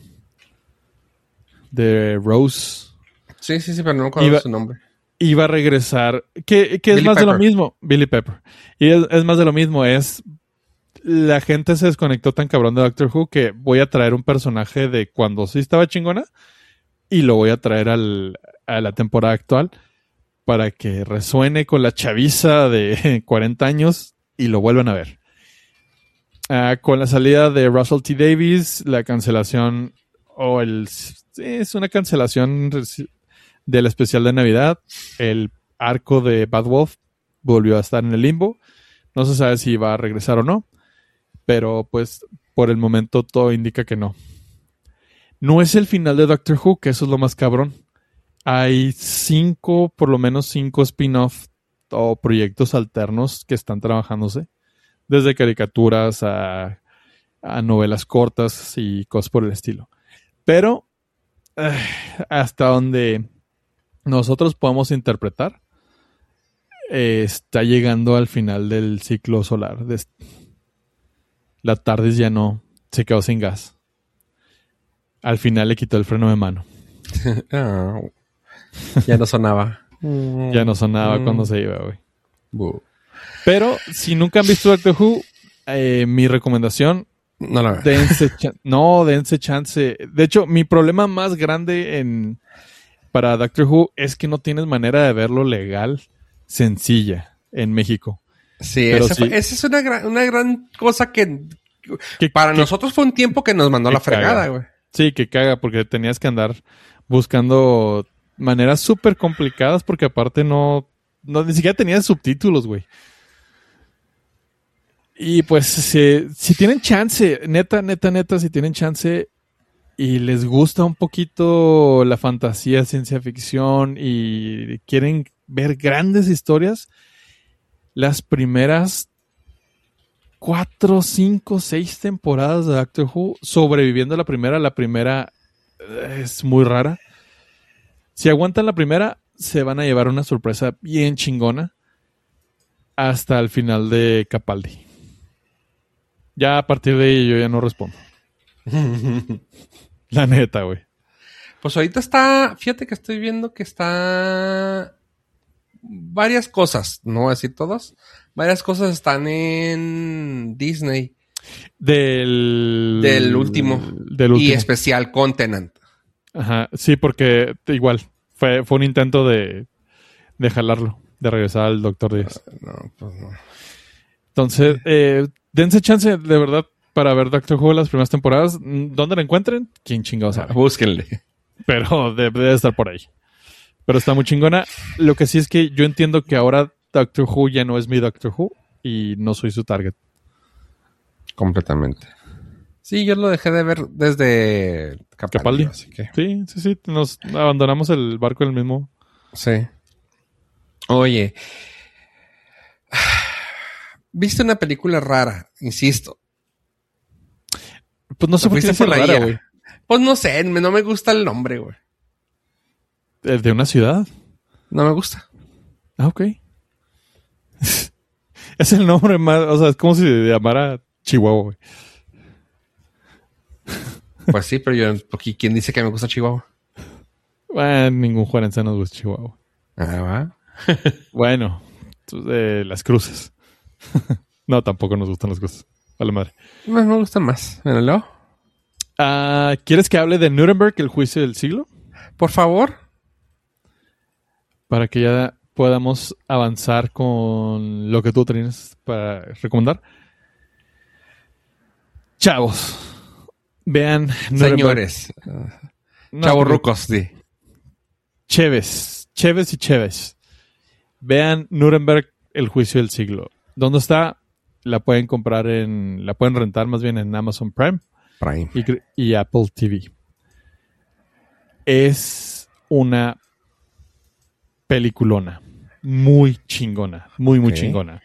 de Rose. Sí, sí, sí, pero no me acuerdo su nombre. Iba a regresar, que, que es más Pepper. De lo mismo, Billy Pepper. Y es, es más de lo mismo, es la gente se desconectó tan cabrón de Doctor Who que voy a traer un personaje de cuando sí estaba chingona y lo voy a traer al, a la temporada actual para que resuene con la chaviza de cuarenta años y lo vuelvan a ver. Uh, con la salida de Russell T. Davies, la cancelación o el... es una cancelación del especial de Navidad. El arco de Bad Wolf volvió a estar en el limbo. No se sabe si va a regresar o no, pero pues por el momento todo indica que no. No es el final de Doctor Who, que eso es lo más cabrón. Hay cinco, por lo menos cinco spin-off o proyectos alternos que están trabajándose. Desde caricaturas a, a novelas cortas y cosas por el estilo. Pero eh, hasta donde nosotros podemos interpretar, eh, está llegando al final del ciclo solar. La TARDIS ya no se quedó sin gas. Al final le quitó el freno de mano. oh, ya no sonaba. Ya no sonaba mm. cuando se iba, güey. Uh. Pero si nunca han visto Doctor Who, eh, mi recomendación, no, la dense cha- no, dense chance. De hecho, mi problema más grande en para Doctor Who es que no tienes manera de verlo legal, sencilla, en México. Sí, esa sí. es una gran, una gran cosa que, que para que, nosotros fue un tiempo que nos mandó que la fregada, güey. Sí, que caga, porque tenías que andar buscando maneras súper complicadas, porque aparte no, no ni siquiera tenías subtítulos, güey. Y pues si, si tienen chance, neta, neta, neta, si tienen chance y les gusta un poquito la fantasía, ciencia ficción y quieren ver grandes historias, las primeras cuatro, cinco, seis temporadas de Doctor Who, sobreviviendo a la primera, la primera es muy rara. Si aguantan la primera, se van a llevar una sorpresa bien chingona hasta el final de Capaldi. Ya a partir de ahí yo ya no respondo. La neta, güey. Pues ahorita está, fíjate que estoy viendo que está varias cosas, no voy a decir todas, varias cosas están en Disney. Del... Del último. Del último. Y especial con Tennant. Ajá, sí, porque igual, fue, fue un intento de, de jalarlo, de regresar al Doctor Díaz. Uh, no, pues no. Entonces, eh, dense chance, de verdad, para ver Doctor Who las primeras temporadas. ¿Dónde la encuentren? ¿Quién chingados sabe? Ah, búsquenle. Pero debe de estar por ahí. Pero está muy chingona. Lo que sí es que yo entiendo que ahora Doctor Who ya no es mi Doctor Who y no soy su target. Completamente. Sí, yo lo dejé de ver desde Capaldi. Capaldi. Así que... Sí, sí, sí. Nos abandonamos el barco en el mismo. Sí. Oye. ¿Viste una película rara? Insisto. Pues no sé por qué es rara, güey. Pues no sé, no me gusta el nombre, güey. ¿De una ciudad? No me gusta. Ah, ok. Es el nombre más... O sea, es como si se llamara Chihuahua, güey. Pues sí, pero yo... ¿Quién dice que me gusta Chihuahua? Bueno, ningún juarense nos gusta Chihuahua. Ah, va. Bueno, eh, las cruces. No, tampoco nos gustan las cruces. A la madre. Pues me gustan más. ¿Venelo? Uh, ¿Quieres que hable de Nuremberg, el juicio del siglo? Por favor. Para que ya podamos avanzar con lo que tú tienes para recomendar. Chavos, vean Nuremberg. Señores. Uh, no, Chavorrucos, sí. Chéves, Chéves y Chéves. Vean Nuremberg, el juicio del siglo. ¿Dónde está? La pueden comprar en... La pueden rentar más bien en Amazon Prime. Prime. Y, y Apple T V. Es una peliculona. Muy chingona. Muy, muy okay. chingona.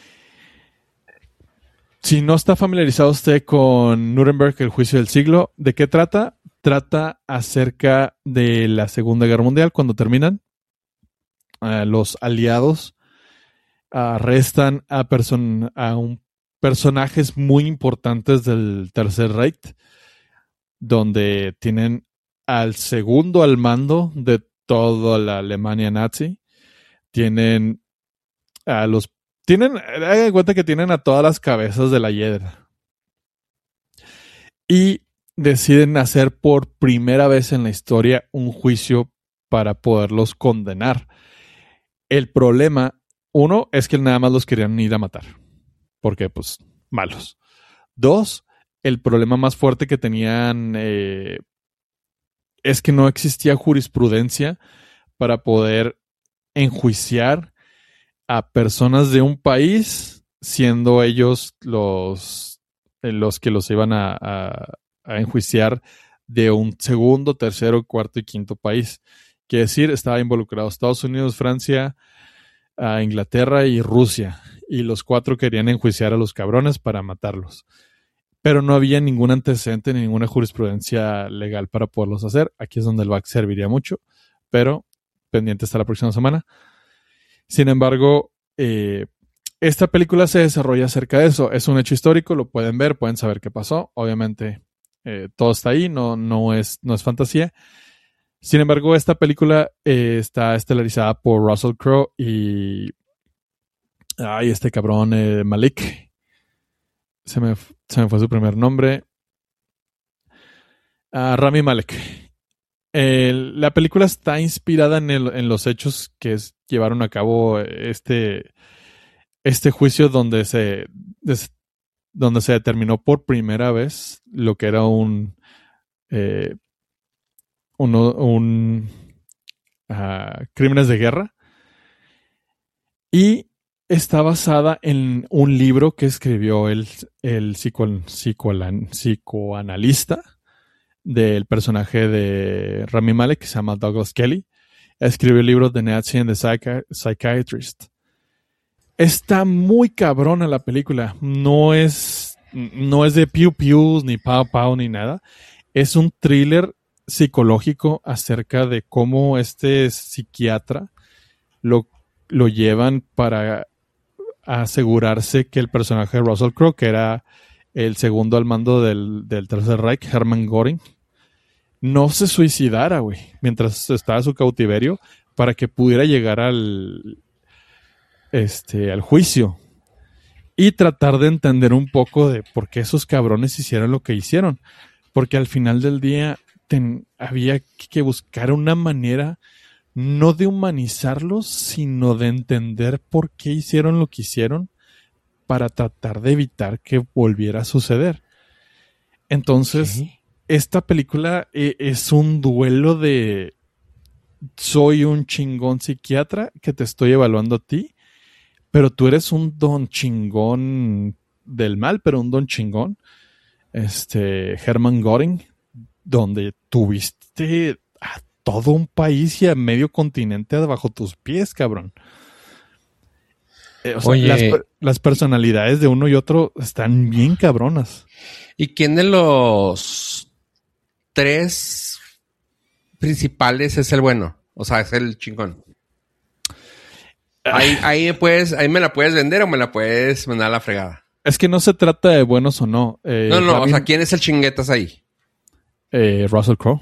Si no está familiarizado usted con Nuremberg, el juicio del siglo, ¿de qué trata? Trata acerca de la Segunda Guerra Mundial, cuando terminan. Uh, los aliados arrestan a, person- a un, personajes muy importantes del Tercer Reich, donde tienen al segundo al mando de toda la Alemania nazi. Tienen a los tienen, hagan en cuenta que tienen a todas las cabezas de la hiedra. Y deciden hacer por primera vez en la historia un juicio para poderlos condenar. El problema, uno, es que nada más los querían ir a matar. Porque, pues, malos. Dos, el problema más fuerte que tenían eh, es que no existía jurisprudencia para poder enjuiciar a personas de un país, siendo ellos los, los que los iban a, a, a enjuiciar de un segundo, tercero, cuarto y quinto país. Quiere decir, estaba involucrado Estados Unidos, Francia, a Inglaterra y Rusia. Y los cuatro querían enjuiciar a los cabrones para matarlos. Pero no había ningún antecedente ni ninguna jurisprudencia legal para poderlos hacer. Aquí es donde el V A C serviría mucho, pero pendiente hasta la próxima semana. Sin embargo, eh, esta película se desarrolla acerca de eso. Es un hecho histórico, lo pueden ver, pueden saber qué pasó. Obviamente, eh, todo está ahí, no, no, es, no es fantasía. Sin embargo, esta película eh, está estelarizada por Russell Crowe y ay, este cabrón eh, Malik. Se me, se me fue su primer nombre. Uh, Rami Malek. Eh, la película está inspirada en, el, en los hechos que es, llevaron a cabo este, este juicio donde se, des, donde se determinó por primera vez lo que era un eh, uno, un uh, crímenes de guerra, y está basada en un libro que escribió el, el psico, psicolan, psicoanalista del personaje de Rami Malek, que se llama Douglas Kelly. Escribió el libro The Nazi and the Psychi- Psychiatrist. Está muy cabrona la película. No es, no es de piu pius, ni pau pau, ni nada. Es un thriller psicológico acerca de cómo este psiquiatra lo, lo llevan para asegurarse que el personaje de Russell Crowe, que era el segundo al mando del, del Tercer Reich, Hermann Göring, no se suicidara, güey, mientras estaba en su cautiverio, para que pudiera llegar al, este, al juicio y tratar de entender un poco de por qué esos cabrones hicieron lo que hicieron. Porque al final del día ten, había que buscar una manera no de humanizarlos, sino de entender por qué hicieron lo que hicieron para tratar de evitar que volviera a suceder. Entonces, ¿sí? Esta película es un duelo de soy un chingón psiquiatra que te estoy evaluando a ti, pero tú eres un don chingón del mal, pero un don chingón. Este, Hermann Göring, donde tuviste a todo un país y a medio continente bajo tus pies, cabrón. Eh, o sea, Oye, las, las personalidades de uno y otro están bien cabronas. ¿Y quién de los tres principales es el bueno? O sea, es el chingón. Ahí, ahí, puedes, ahí me la puedes vender o me la puedes mandar a la fregada. Es que no se trata de buenos o no. Eh, no, no, Rabin, o sea, ¿quién es el chinguetas ahí? Eh, Russell Crowe.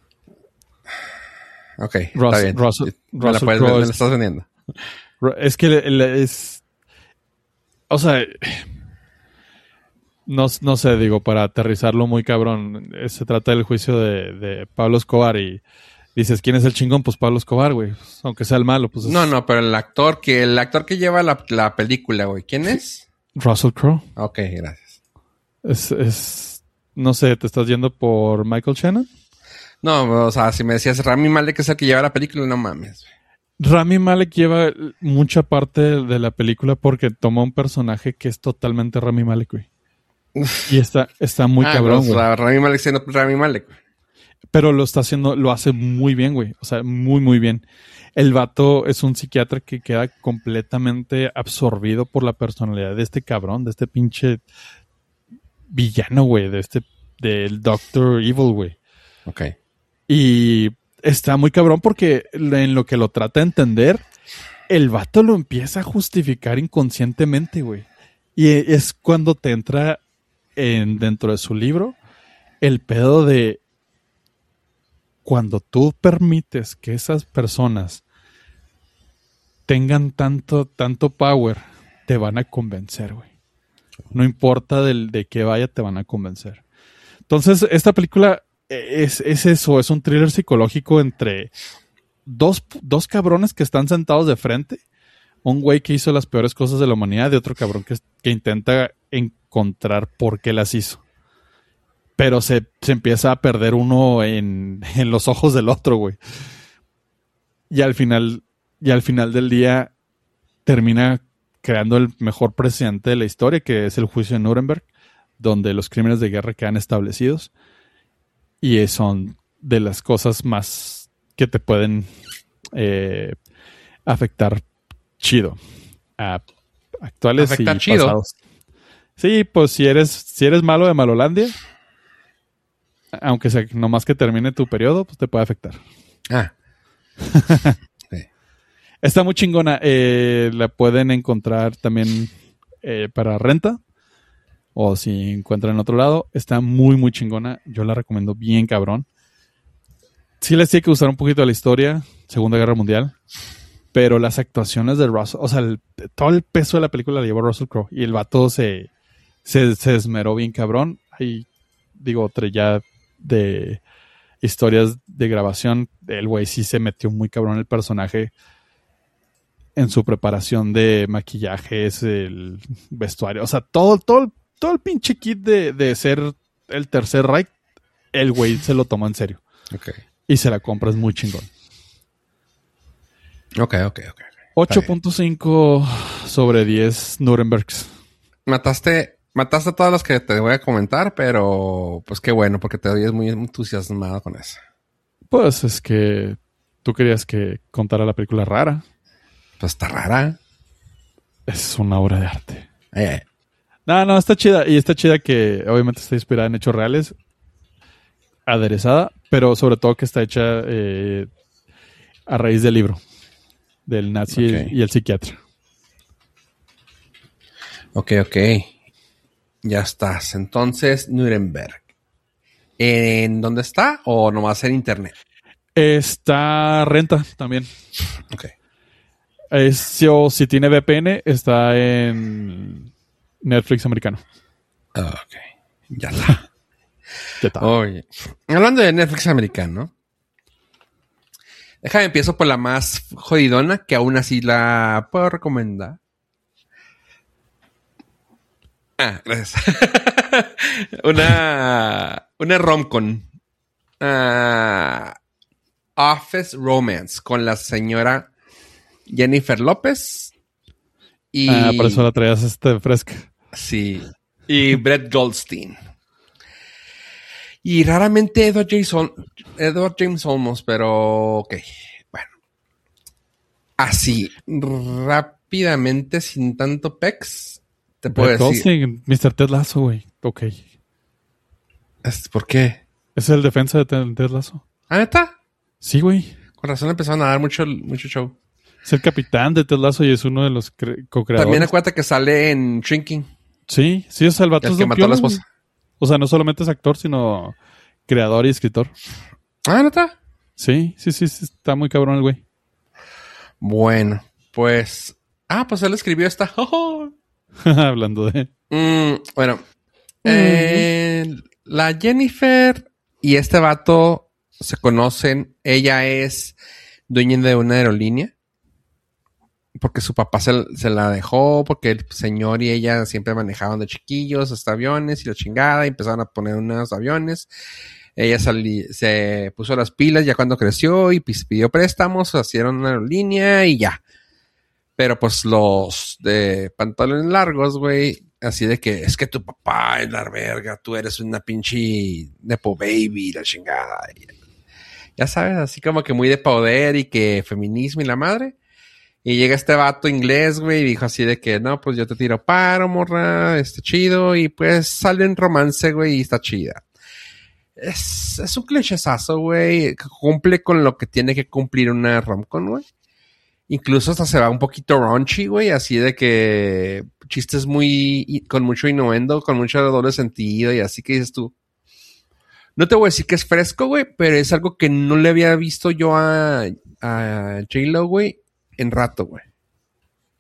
Ok, Russ, está bien. Russell, me, la Russell puedes, Crowe me la es, estás vendiendo. Es que es... O sea... No, no sé, digo, para aterrizarlo muy cabrón, se trata del juicio de, de Pablo Escobar y dices, ¿quién es el chingón? Pues Pablo Escobar, güey. Aunque sea el malo, pues es... No, no, pero el actor que el actor que lleva la, la película, güey, ¿quién es? Russell Crowe. Ok, gracias. Es, es... No sé, ¿te estás yendo por Michael Shannon? No, o sea, si me decías Rami Malek es el que lleva la película, no mames. Rami Malek lleva mucha parte de la película porque toma un personaje que es totalmente Rami Malek, güey. Y está, está muy ah, cabrón, güey. O sea, Rami Malek siendo Rami Malek, güey. Pero lo está haciendo, lo hace muy bien, güey. O sea, muy, muy bien. El vato es un psiquiatra que queda completamente absorbido por la personalidad de este cabrón, de este pinche villano, güey. De este, del Doctor Evil, güey. Ok. Y está muy cabrón porque en lo que lo trata de entender, el vato lo empieza a justificar inconscientemente, güey. Y es cuando te entra en, dentro de su libro el pedo de cuando tú permites que esas personas tengan tanto, tanto power, te van a convencer, güey. No importa del, de qué vaya, te van a convencer. Entonces, esta película es, es eso, es un thriller psicológico entre dos, dos cabrones que están sentados de frente. Un güey que hizo las peores cosas de la humanidad y otro cabrón que, que intenta encontrar por qué las hizo. Pero se, se empieza a perder uno en, en los ojos del otro, güey. Y al final, y al final del día termina creando el mejor precedente de la historia, que es el juicio de Nuremberg, donde los crímenes de guerra quedan establecidos. Y son de las cosas más que te pueden eh, afectar chido. A actuales afectar y chido. Pasados. Sí, pues si eres, si eres malo de Malolandia, aunque sea nomás que termine tu periodo, pues te puede afectar. Ah. Sí. Está muy chingona. Eh, la pueden encontrar también eh, para renta. O si encuentran en otro lado. Está muy, muy chingona. Yo la recomiendo bien cabrón. Sí les tiene que gustar un poquito la historia. Segunda Guerra Mundial. Pero las actuaciones de Russell... O sea, el, todo el peso de la película la llevó Russell Crowe. Y el vato se, se, se esmeró bien cabrón. Ahí, digo, otra ya de historias de grabación. El güey sí se metió muy cabrón el personaje en su preparación de maquillajes, el vestuario, o sea, todo, todo, todo el pinche kit de, de ser el tercer Reich, el güey se lo tomó en serio. Okay. Y se la compra, es muy chingón. Ok, ok, ok. ocho punto cinco sobre diez Nurembergs. Mataste, mataste a todas las que te voy a comentar, pero pues qué bueno, porque te oyes muy entusiasmado con eso. Pues es que tú querías que contara la película rara. Pues está rara. Es una obra de arte. Eh. No, no, está chida. Y está chida que obviamente está inspirada en hechos reales. Aderezada. Pero sobre todo que está hecha eh, a raíz del libro. Del nazi okay. y el psiquiatra. Ok, ok. Ya estás. Entonces, Nuremberg. ¿En dónde está? ¿O nomás en internet? Está renta también. Ok. Es, o si tiene V P N, está en Netflix americano. Ok. Ya está. Ya está. Oye, hablando de Netflix americano, déjame empiezo por la más jodidona, que aún así la puedo recomendar. Ah, gracias. una una rom-com. Uh, Office Romance con la señora Jennifer López y... Ah, por eso la traías este fresca. Sí. Y Brett Goldstein. Y raramente Edward James, Edward James Olmos, pero... Ok. Bueno. Así. Rápidamente, sin tanto pex, te puedo Brett decir... Goldstein, mister Ted Lasso, güey. Ok. ¿Por qué? Es el defensa de Ted, Ted Lasso. ¿Ah, neta? Sí, güey. Con razón empezaron a dar mucho, mucho show. Es el capitán de Ted Lasso y es uno de los cre- co-creadores. También acuérdate que sale en Shrinking. Sí, sí, es el vato. El que mató a la esposa. O sea, no solamente es actor, sino creador y escritor. Ah, ¿neta? Sí, sí, sí, sí, está muy cabrón el güey. Bueno, pues... Ah, pues él escribió esta. Hablando de... Mm, bueno. Mm. Eh, la Jennifer y este vato se conocen. Ella es dueña de una aerolínea. Porque su papá se, se la dejó. Porque el señor y ella siempre manejaban de chiquillos hasta aviones y la chingada. Y empezaron a poner unos aviones. Ella salí, se puso las pilas ya cuando creció y pidió préstamos. Hicieron una aerolínea y ya. Pero pues los de pantalones largos, güey, así de que es que tu papá es la verga, tú eres una pinche nepo baby, la chingada. Ya sabes, así como que muy de poder y que feminismo y la madre. Y llega este vato inglés, güey, y dijo así de que, no, pues yo te tiro paro, morra, está chido. Y pues sale en romance, güey, y está chida. Es, es un clichezazo, güey, cumple con lo que tiene que cumplir una rom-com, güey. Incluso hasta se va un poquito raunchy, güey, así de que chistes muy, con mucho innuendo, con mucho doble sentido y así que dices tú. No te voy a decir que es fresco, güey, pero es algo que no le había visto yo a, a J-Lo, güey, en rato, güey.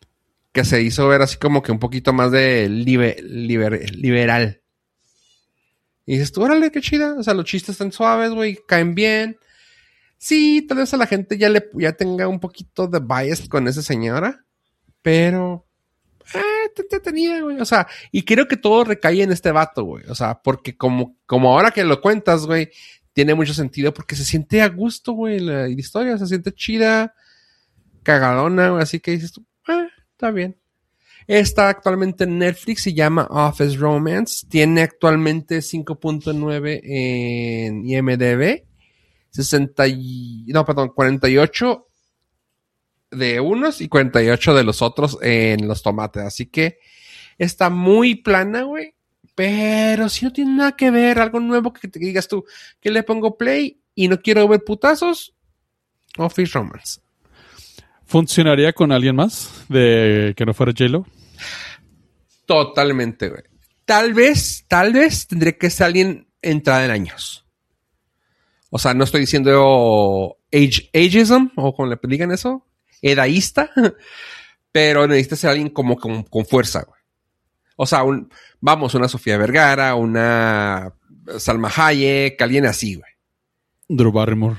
que se hizo ver así como que un poquito más de liber, liber, liberal. Y dices tú, órale, qué chida. O sea, los chistes están suaves, güey, caen bien. Sí, tal vez a la gente ya le ya tenga un poquito de bias con esa señora, pero eh, te entretenida, güey. O sea, y creo que todo recae en este vato, güey. O sea, porque como, como ahora que lo cuentas, güey, tiene mucho sentido porque se siente a gusto, güey, la, la historia se siente chida, cagadona, güey. Así que dices tú, eh, está bien. Está actualmente en Netflix, se llama Office Romance. Tiene actualmente cinco punto nueve en I M D B. sesenta y, no, perdón, cuarenta y ocho de unos y cuarenta y ocho de los otros en los tomates. Así que está muy plana, güey. Pero si no tiene nada que ver, algo nuevo que te digas tú, que le pongo play y no quiero ver putazos, Office Romance. ¿Funcionaría con alguien más de que no fuera J-Lo? Totalmente, güey. Tal vez, tal vez tendría que ser alguien entrada en años. O sea, no estoy diciendo age, ageism, o como le digan eso, edaísta, pero necesita ser alguien como con, con fuerza, güey. O sea, un, vamos, una Sofía Vergara, una Salma Hayek, alguien así, güey. Drew Barrymore.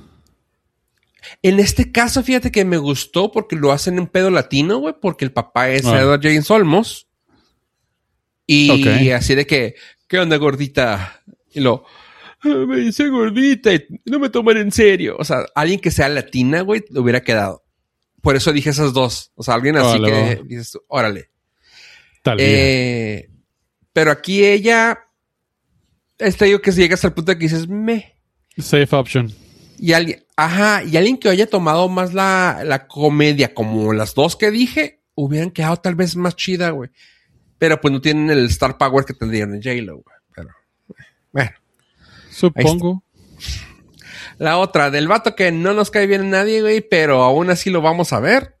En este caso, fíjate que me gustó porque lo hacen en pedo latino, güey, porque el papá es ah. Edward James Olmos. Y okay. así de que, ¿qué onda, gordita? Y lo, oh, me dice gordita y no me toman en serio. O sea, alguien que sea latina, güey, lo hubiera quedado. Por eso dije esas dos. O sea, alguien así órale, que va. Dices tú, órale. Tal eh, pero aquí ella, este digo que llegas al punto de que dices, me. Safe option. Y alguien, ajá, y alguien que haya tomado más la, la comedia, como las dos que dije, hubieran quedado tal vez más chida, güey. Pero pues no tienen el star power que tendrían en J-Lo, güey. Pero, bueno. Supongo. La otra, del vato que no nos cae bien a nadie, güey, pero aún así lo vamos a ver.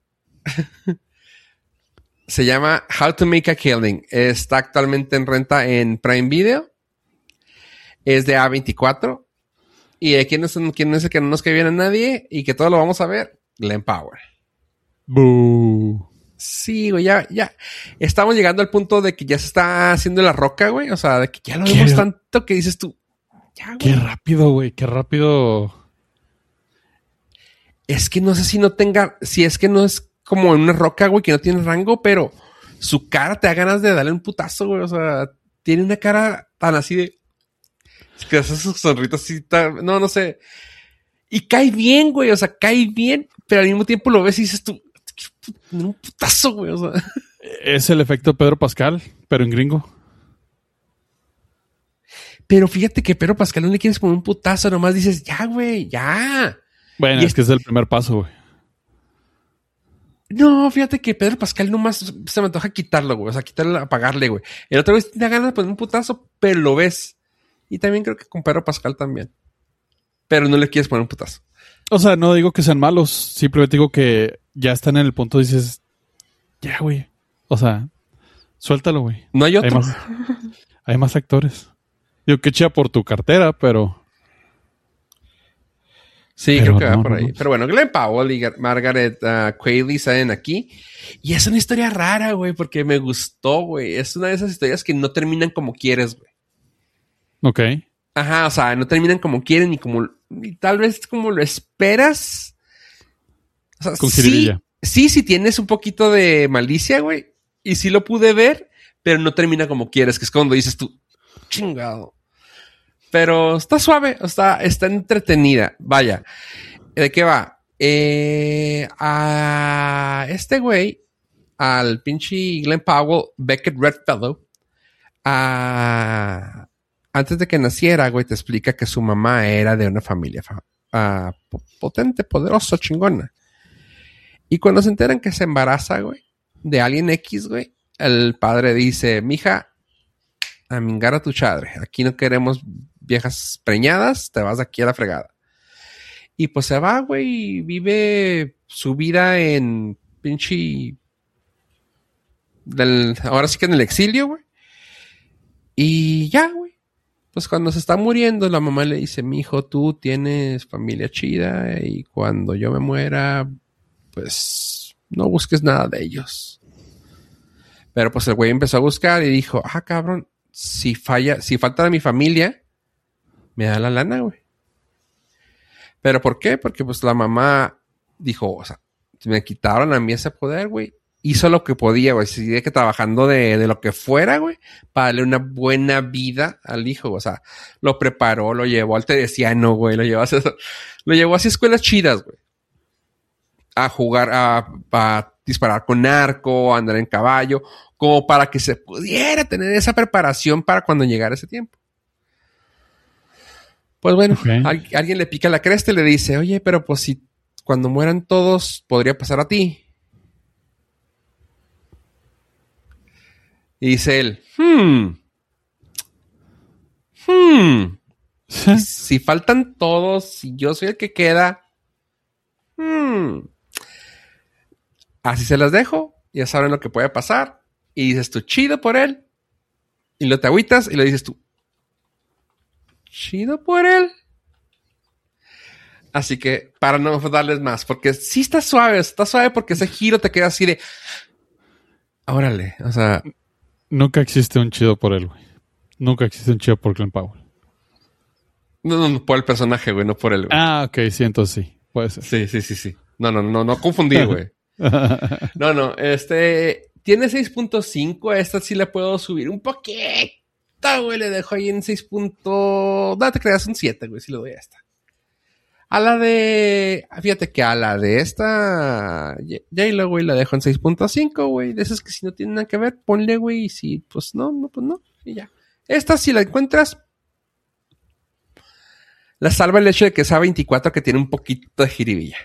Se llama How to Make a Killing. Está actualmente en renta en Prime Video. Es de A veinticuatro. Y de quién es, quién es el que no nos cae bien a nadie y que todo lo vamos a ver, Glenn Powell. Boo. Sí, güey, ya, ya. Estamos llegando al punto de que ya se está haciendo la roca, güey. O sea, de que ya lo vemos tanto que dices tú. Ya, qué rápido, güey, qué rápido. Es que no sé si no tenga, si es que no es como en una roca, güey, que no tiene rango, pero su cara te da ganas de darle un putazo, güey. O sea, tiene una cara tan así de... Es que hace sus sonritas así tan... No, no sé. Y cae bien, güey. O sea, cae bien, pero al mismo tiempo lo ves y dices tú... Un putazo, güey. O sea. Es el efecto Pedro Pascal, pero en gringo. Pero fíjate que Pedro Pascal no le quieres poner un putazo, nomás dices, ya, güey, ya. Bueno, y es, es que es el primer paso, güey. No, fíjate que Pedro Pascal nomás se me antoja quitarlo, güey. O sea, quitarle, apagarle, güey. El otro vez te da ganas de poner un putazo, pero lo ves. Y también creo que con Pedro Pascal también. Pero no le quieres poner un putazo. O sea, no digo que sean malos. Simplemente digo que ya están en el punto dices, ya, güey. O sea, suéltalo, güey. No hay otro. Hay más, hay más actores. Digo, qué chida por tu cartera, pero... Sí, pero creo que no, va por no, ahí. no. Pero bueno, Glenn Powell y Margaret uh, Qualley salen aquí. Y es una historia rara, güey, porque me gustó, güey. Es una de esas historias que no terminan como quieres, güey. Ok. Ajá, o sea, no terminan como quieren ni como... Y tal vez como lo esperas. O sea, Con sí, jiribilla. sí, sí tienes un poquito de malicia, güey. Y sí lo pude ver, pero no termina como quieres, que es cuando dices tú, chingado. Pero está suave, está, está entretenida. Vaya. ¿De qué va? Eh, a este güey, al pinche Glenn Powell, Beckett Redfellow, a... antes de que naciera, güey, te explica que su mamá era de una familia uh, potente, poderosa, chingona. Y cuando se enteran que se embaraza, güey, de alguien X, güey, el padre dice, mija, a mingar a tu chadre. Aquí no queremos viejas preñadas, te vas de aquí a la fregada. Y pues se va, güey, y vive su vida en pinche... Del, ahora sí que en el exilio, güey. Y ya, güey. Pues cuando se está muriendo, la mamá le dice, mijo, tú tienes familia chida y cuando yo me muera, pues no busques nada de ellos. Pero pues el güey empezó a buscar y dijo, ah, cabrón, si falla, si falta de mi familia, me da la lana, güey. ¿Pero por qué? Porque pues la mamá dijo, o sea, me quitaron a mí ese poder, güey. Hizo lo que podía, güey. Sigue que trabajando de, de lo que fuera, güey, para darle una buena vida al hijo. O sea, lo preparó, lo llevó al teresiano, güey. Lo llevó a hacer, lo llevó a hacer escuelas chidas, güey. A jugar, a, a disparar con arco, a andar en caballo, como para que se pudiera tener esa preparación para cuando llegara ese tiempo. Pues bueno, okay. a, alguien le pica la cresta y le dice, oye, pero pues si cuando mueran todos, podría pasar a ti. Y dice él, hmm, hmm, si, si faltan todos, si yo soy el que queda, hmm, así se las dejo, ya saben lo que puede pasar. Y dices tú, chido por él. Y lo te agüitas y le dices tú, chido por él. Así que, para no darles más, porque sí está suave, está suave porque ese giro te queda así de, órale, o sea... Nunca existe un chido por él, güey. Nunca existe un chido por Glen Powell. No, no, no, por el personaje, güey, no por él, güey. Ah, ok, sí, entonces sí, puede ser. Sí, sí, sí, sí. No, no, no, no confundir, güey. No, no, este... Tiene seis punto cinco, a esta sí le puedo subir un poquito, güey, le dejo ahí en seis. No te creas, un siete, güey, si le doy a esta. A la de... Fíjate que a la de esta... J-Lo, güey, la dejo en seis punto cinco, güey. De esas que si no tienen nada que ver, ponle, güey. Y si, pues no, no, pues no. Y ya. Esta, si la encuentras... La salva el hecho de que sea veinticuatro, que tiene un poquito de jiribilla.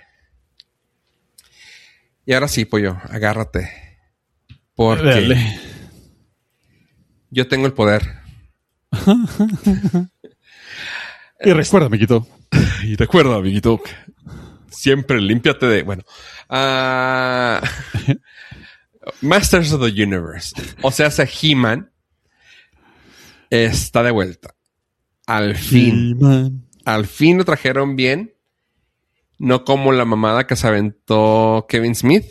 Y ahora sí, pollo, agárrate. Porque... Dale. Yo tengo el poder. Y recuerda, amiguito. Y recuerda, amiguito, siempre límpiate de... Bueno. Uh, Masters of the Universe. O sea, ese He-Man está de vuelta. Al fin. He-Man. Al fin lo trajeron bien. No como la mamada que se aventó Kevin Smith.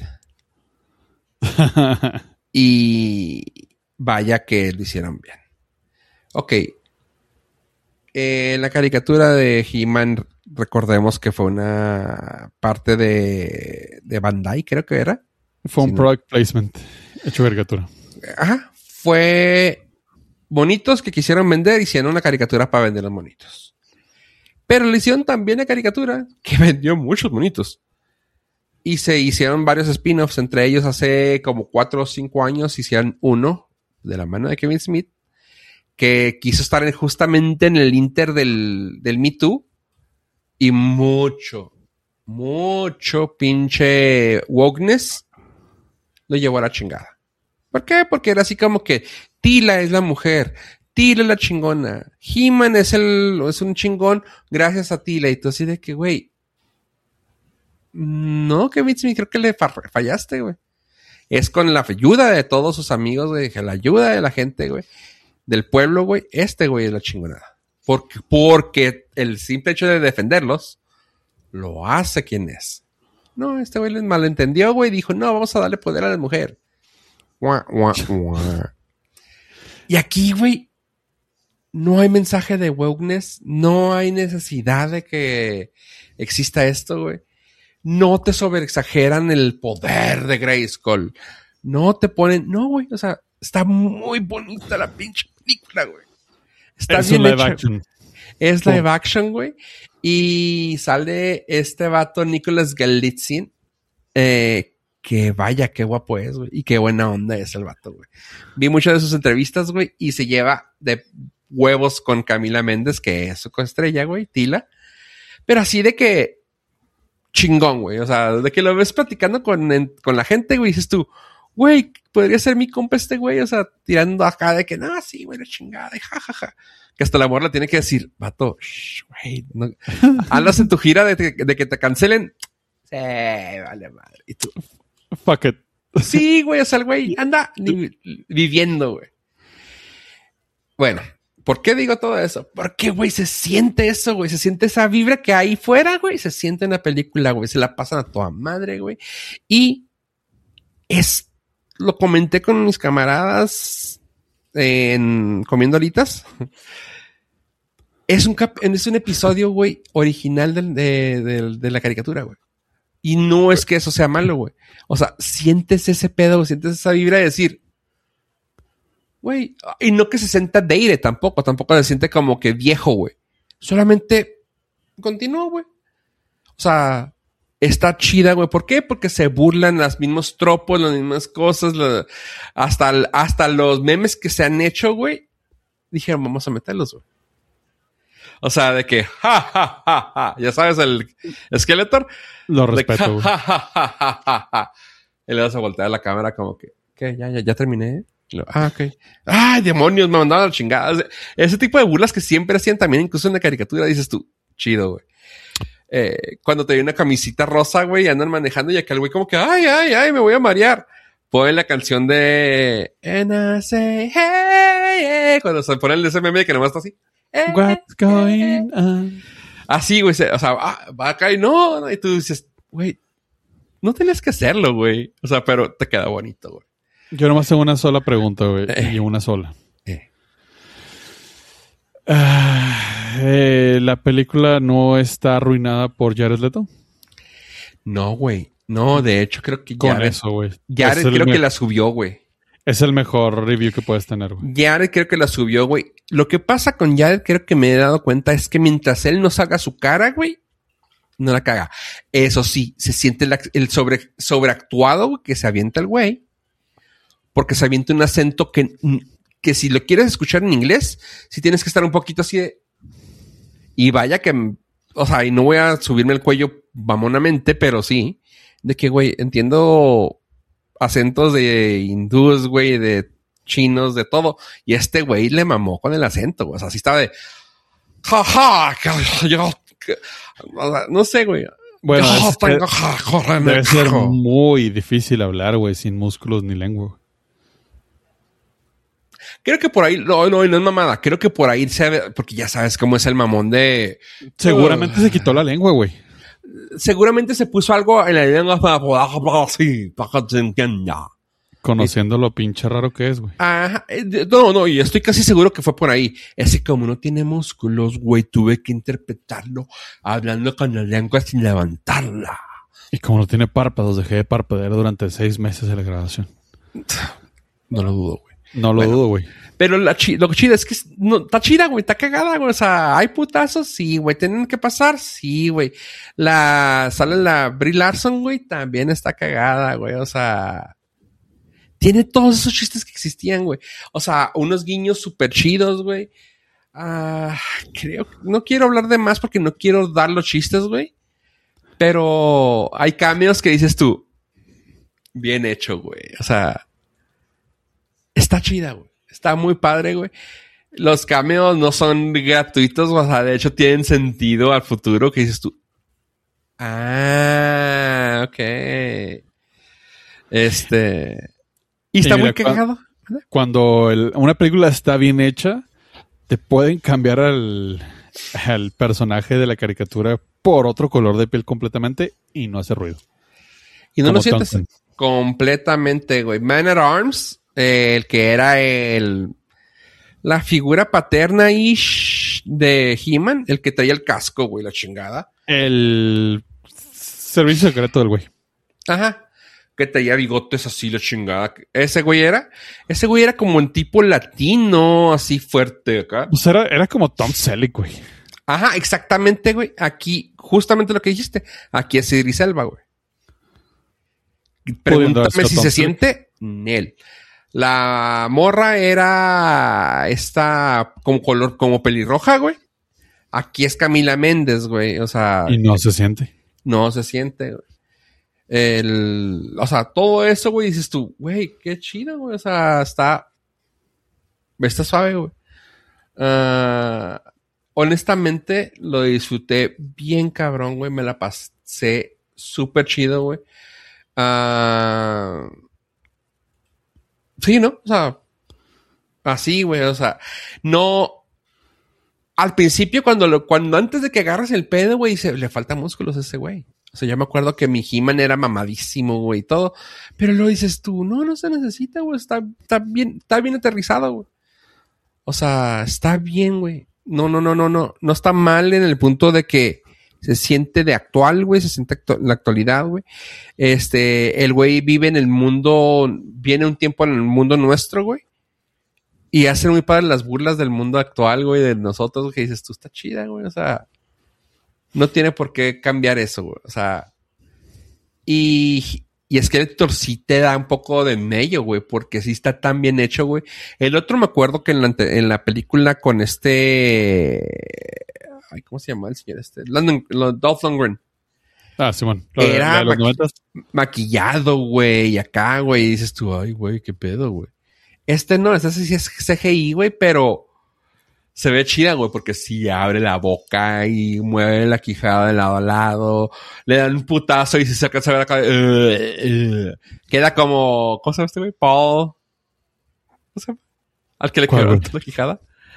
Y vaya que lo hicieron bien. Ok. Eh, la caricatura de He-Man, recordemos que fue una parte de, de Bandai, creo que era. Fue un si product no. placement hecho caricatura. Ajá. Fue monitos que quisieron vender, hicieron una caricatura para vender los monitos. Pero le hicieron también una caricatura que vendió muchos monitos. Y se hicieron varios spin-offs, entre ellos hace como cuatro o cinco años hicieron uno de la mano de Kevin Smith, que quiso estar en, justamente en el inter del, del Me Too. Y mucho, mucho pinche wokeness lo llevó a la chingada. ¿Por qué? Porque era así como que Tila es la mujer, Tila es la chingona, He-Man es, el, es un chingón gracias a Tila. Y tú así de que, güey, no, Kevin Smith, creo que le fallaste, güey. Es con la ayuda de todos sus amigos, güey, la ayuda de la gente, güey. Del pueblo, güey, este güey es la chingonada. Porque, porque el simple hecho de defenderlos lo hace quien es. No, este güey les malentendió, güey. Dijo, no, vamos a darle poder a la mujer. Uah, uah, uah. Y aquí, güey, no hay mensaje de wokeness. No hay necesidad de que exista esto, güey. No te sobreexageran el poder de Grayskull. No te ponen... No, güey, o sea, está muy bonita la pinche película, güey. Está es bien un live hecha. action. Es live oh. action, güey. Y sale este vato, Nicholas Galitzin. Eh, que vaya, qué guapo es, güey. Y qué buena onda es el vato, güey. Vi muchas de sus entrevistas, güey. Y se lleva de huevos con Camila Méndez, que es su coestrella, güey. Tila. Pero así de que... chingón, güey. O sea, de que lo ves platicando con, en, con la gente, güey. Dices tú... güey, podría ser mi compa este güey, o sea, tirando acá de que, no, sí, güey, la chingada, y jajaja. Ja, ja. Que hasta la morra le tiene que decir, vato, shh, güey, no. Andas en tu gira de, de, de que te cancelen. Sí, vale madre. Y tú, fuck it. Sí, güey, o sea, el güey anda li- viviendo, güey. Bueno, ¿por qué digo todo eso? Porque, güey, se siente eso, güey, se siente esa vibra que ahí fuera, güey, se siente en la película, güey, se la pasan a toda madre, güey. Y es lo comenté con mis camaradas en Comiendo Alitas. Es un, cap- es un episodio, güey, original de, de, de, de la caricatura, güey. Y no es que eso sea malo, güey. O sea, sientes ese pedo, sientes esa vibra de decir, güey, y no que se sienta dated tampoco, tampoco se siente como que viejo, güey. Solamente continúa, güey. O sea, está chida, güey. ¿Por qué? Porque se burlan los mismos tropos, las mismas cosas, lo, hasta, hasta los memes que se han hecho, güey. Dijeron, vamos a meterlos, güey. O sea, de que, ja, ja, ja, ja. Ya sabes, el Skeletor. Lo respeto, de, güey. ja, ja, ja, ja, ja, ja. Y le vas a voltear la cámara como que, ¿qué? Ya, ya, ya terminé. Lo, ah, ok. Ay, demonios, me mandaron a la chingada. Ese tipo de burlas que siempre hacían también, incluso en la caricatura, dices tú, chido, güey. Eh, cuando te dio una camisita rosa, güey, y andan manejando y acá el güey como que, ay, ay, ay, me voy a marear. Ponen la canción de And I say, hey, hey. Cuando se ponen ese meme que nomás está así. What's going on? Así, güey. O sea, ah, va acá y no, no. Y tú dices, güey, no tenías que hacerlo, güey. O sea, pero te queda bonito, güey. Yo nomás tengo una sola pregunta, güey. Eh. Y una sola. Eh. Uh, eh, ¿La película no está arruinada por Jared Leto? No, güey. No, de hecho, creo que Con Jared, eso, güey. Jared creo me- que la subió, güey. Es el mejor review que puedes tener, güey. Jared creo que la subió, güey. Lo que pasa con Jared, creo que me he dado cuenta, es que mientras él no salga su cara, güey, no la caga. Eso sí, se siente la, el sobre, sobreactuado, güey, que se avienta el güey. Porque se avienta un acento que, que si lo quieres escuchar en inglés, sí tienes que estar un poquito así de... Y vaya que... O sea, y no voy a subirme el cuello mamonamente, pero sí. De que, güey, entiendo acentos de hindúes, güey, de chinos, de todo. Y este güey le mamó con el acento, güey. O sea, así estaba de... Ja, ja, yo, no sé, güey. Bueno, yo es que tengo, ja, corre, debe ser cajo. muy difícil hablar, güey, sin músculos ni lengua. Creo que por ahí, no, no, no es mamada. Creo que por ahí se ve, porque ya sabes cómo es el mamón de... Seguramente uh, se quitó la lengua, güey. Seguramente se puso algo en la lengua para poder hablar así, para que se entienda. Conociendo lo pinche raro que es, güey. Ajá. No, no, y estoy casi seguro que fue por ahí. Es que como no tiene músculos, güey, tuve que interpretarlo hablando con la lengua sin levantarla. Y como no tiene párpados, dejé de parpadear durante seis meses de la grabación. No lo dudo, güey. No lo bueno, dudo, güey. Pero la chi- lo chida es que no, está chida, güey. Está cagada, güey. O sea, ¿hay putazos? Sí, güey. ¿Tienen que pasar? Sí, güey. La... Sale la Brie Larson, güey. También está cagada, güey. O sea... Tiene todos esos chistes que existían, güey. O sea, unos guiños súper chidos, güey. Ah, creo... No quiero hablar de más porque no quiero dar los chistes, güey. Pero hay cameos que dices tú... Bien hecho, güey. O sea... Está chida, güey. Está muy padre, güey. Los cameos no son gratuitos, o sea, de hecho tienen sentido al futuro que dices tú. Ah, ok. Este... Y está y mira, muy cagado. Cuando, cuando el, una película está bien hecha, te pueden cambiar al, al personaje de la caricatura por otro color de piel completamente y no hace ruido. Y no Como lo sientes Thompson. Completamente, güey. Man at Arms... Eh, el que era el la figura paterna ish de He-Man, el que traía el casco, güey, la chingada. El servicio secreto del güey. Ajá. Que traía bigotes así, la chingada. Ese güey era, ese güey era como en tipo latino, así fuerte acá. Pues era, era como Tom Selleck, güey. Ajá, exactamente, güey. Aquí, justamente lo que dijiste. Aquí es Idris Elba, güey. Pregúntame si se siente Nel. La morra era esta como color, como pelirroja, güey. Aquí es Camila Méndez, güey. O sea. Y no se siente. No se siente, güey. El, o sea, todo eso, güey, dices tú, güey, qué chido, güey. O sea, está. Está suave, güey. Uh, honestamente, lo disfruté bien cabrón, güey. Me la pasé súper chido, güey. Ah. Uh, Sí, ¿no? O sea, así, güey, o sea, no... Al principio, cuando lo, cuando antes de que agarres el pedo, güey, dice, le falta músculos a ese güey. O sea, yo me acuerdo que mi He-Man era mamadísimo, güey, y todo. Pero luego dices tú, no, no se necesita, güey. Está, está bien, está bien aterrizado, güey. O sea, está bien, güey. No, no, no, no, no. No está mal en el punto de que se siente de actual, güey. Se siente actu- la actualidad, güey. Este, el güey vive en el mundo, viene un tiempo en el mundo nuestro, güey. Y hace muy padre las burlas del mundo actual, güey, de nosotros, que dices, tú está chida, güey. O sea, no tiene por qué cambiar eso, güey. O sea, y, y Skeletor sí te da un poco de mello, güey, porque sí está tan bien hecho, güey. El otro me acuerdo que en la, en la película con este... Ay, ¿cómo se llama el señor este? London, Dolph Lundgren. Ah, Simón. Sí, era de los maqui- maquillado, güey, acá, güey. Y dices tú, ay, güey, qué pedo, güey. Este no, este sí es C G I, güey, pero se ve chida, güey, porque sí abre la boca y mueve la quijada de lado a lado. Le dan un putazo y se saca, se ve la cabeza. Uh, uh. Queda como, ¿cómo se llama este güey? Paul. ¿Cómo se llama? Al que le quedó la quijada.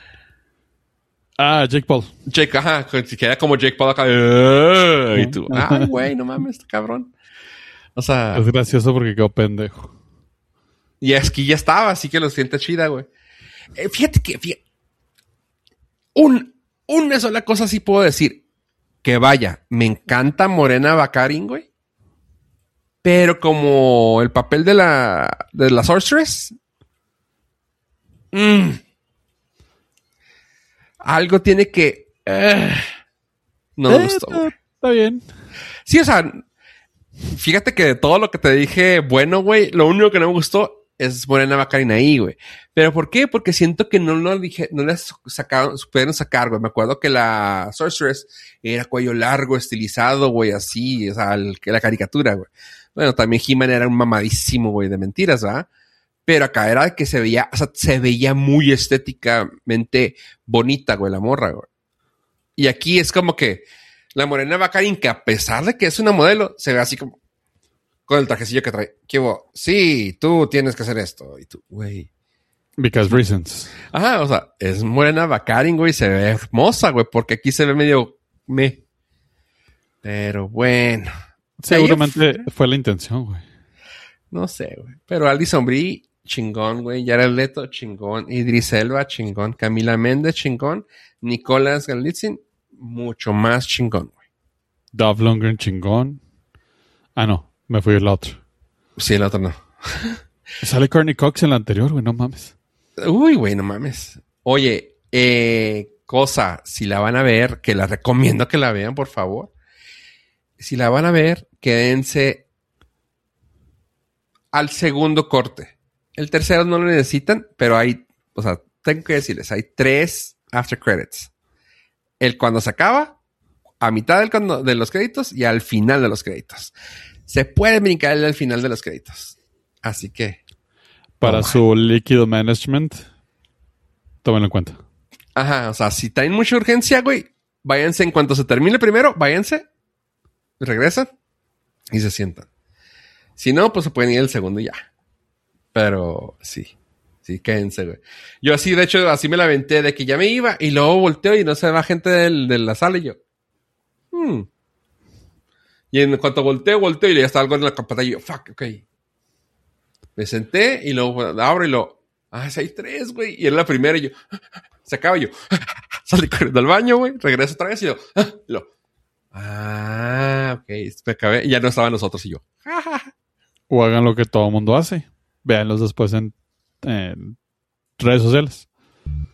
Ah, Jake Paul. Jake, ajá, queda como Jake Paul acá. Uh, y tú, ay, güey, no mames, este cabrón. O sea. Es gracioso porque quedó pendejo. Y aquí ya estaba, así que lo siente chida, güey. Eh, fíjate que, fíjate, un, una sola cosa sí puedo decir. Que vaya, me encanta Morena Baccarin, güey. Pero como el papel de la, de la Sorceress. Mmm. Algo tiene que... Uh, no me eh, gustó, güey. Está bien. Sí, o sea, fíjate que de todo lo que te dije, bueno, güey, lo único que no me gustó es Morena Baccarin ahí, güey. ¿Pero por qué? Porque siento que no lo dije, no les sacaron, pudieron sacar, güey. Me acuerdo que la Sorceress era cuello largo, estilizado, güey, así, o sea, el, la caricatura, güey. Bueno, también He-Man era un mamadísimo, güey, de mentiras, ¿verdad? Pero acá era que se veía, o sea, se veía muy estéticamente bonita, güey, la morra, güey. Y aquí es como que la Morena Baccarin, que a pesar de que es una modelo, se ve así como con el trajecillo que trae. ¿Qué hubo? Sí, tú tienes que hacer esto. Y tú, güey. Because reasons. Ajá, o sea, es Morena Baccarin, güey, se ve hermosa, güey, porque aquí se ve medio me. Pero bueno. Seguramente f- fue la intención, güey. No sé, güey. Pero Alison Brie, chingón, güey. Jared Leto, chingón. Idris Elba, chingón. Camila Méndez, chingón. Nicolás Galitzin, mucho más chingón, güey. Dolph Lundgren, chingón. Ah, no. Me fui el otro. Sí, el otro no. Sale Courtney Cox en la anterior, güey. No mames. Uy, güey, no mames. Oye, eh, cosa, si la van a ver, que la recomiendo que la vean, por favor. Si la van a ver, quédense al segundo corte. El tercero no lo necesitan, pero hay, o sea, tengo que decirles, hay tres after credits. El cuando se acaba, a mitad del cuando, de los créditos y al final de los créditos. Se puede brincar al final de los créditos. Así que... Para oh, su líquido management, tómenlo en cuenta. Ajá, o sea, si tienen mucha urgencia, güey, váyanse en cuanto se termine primero, váyanse, regresan y se sientan. Si no, pues se pueden ir el segundo y ya. Pero sí, sí, quédense, güey. Yo así, de hecho, así me la aventé de que ya me iba y luego volteo y no se va gente del, de la sala y yo... Hmm. Y en cuanto volteo, volteo y ya está algo en la pantalla y yo, fuck, ok. Me senté y luego abro y lo... Ah, hay tres, güey. Y era la primera y yo... Se acaba y yo... Salí corriendo al baño, güey. Regreso otra vez y yo... Y lo... Ah, ok. Me acabé y ya no estaban nosotros y yo... O hagan lo que todo el mundo hace. Véanlos después en, en redes sociales.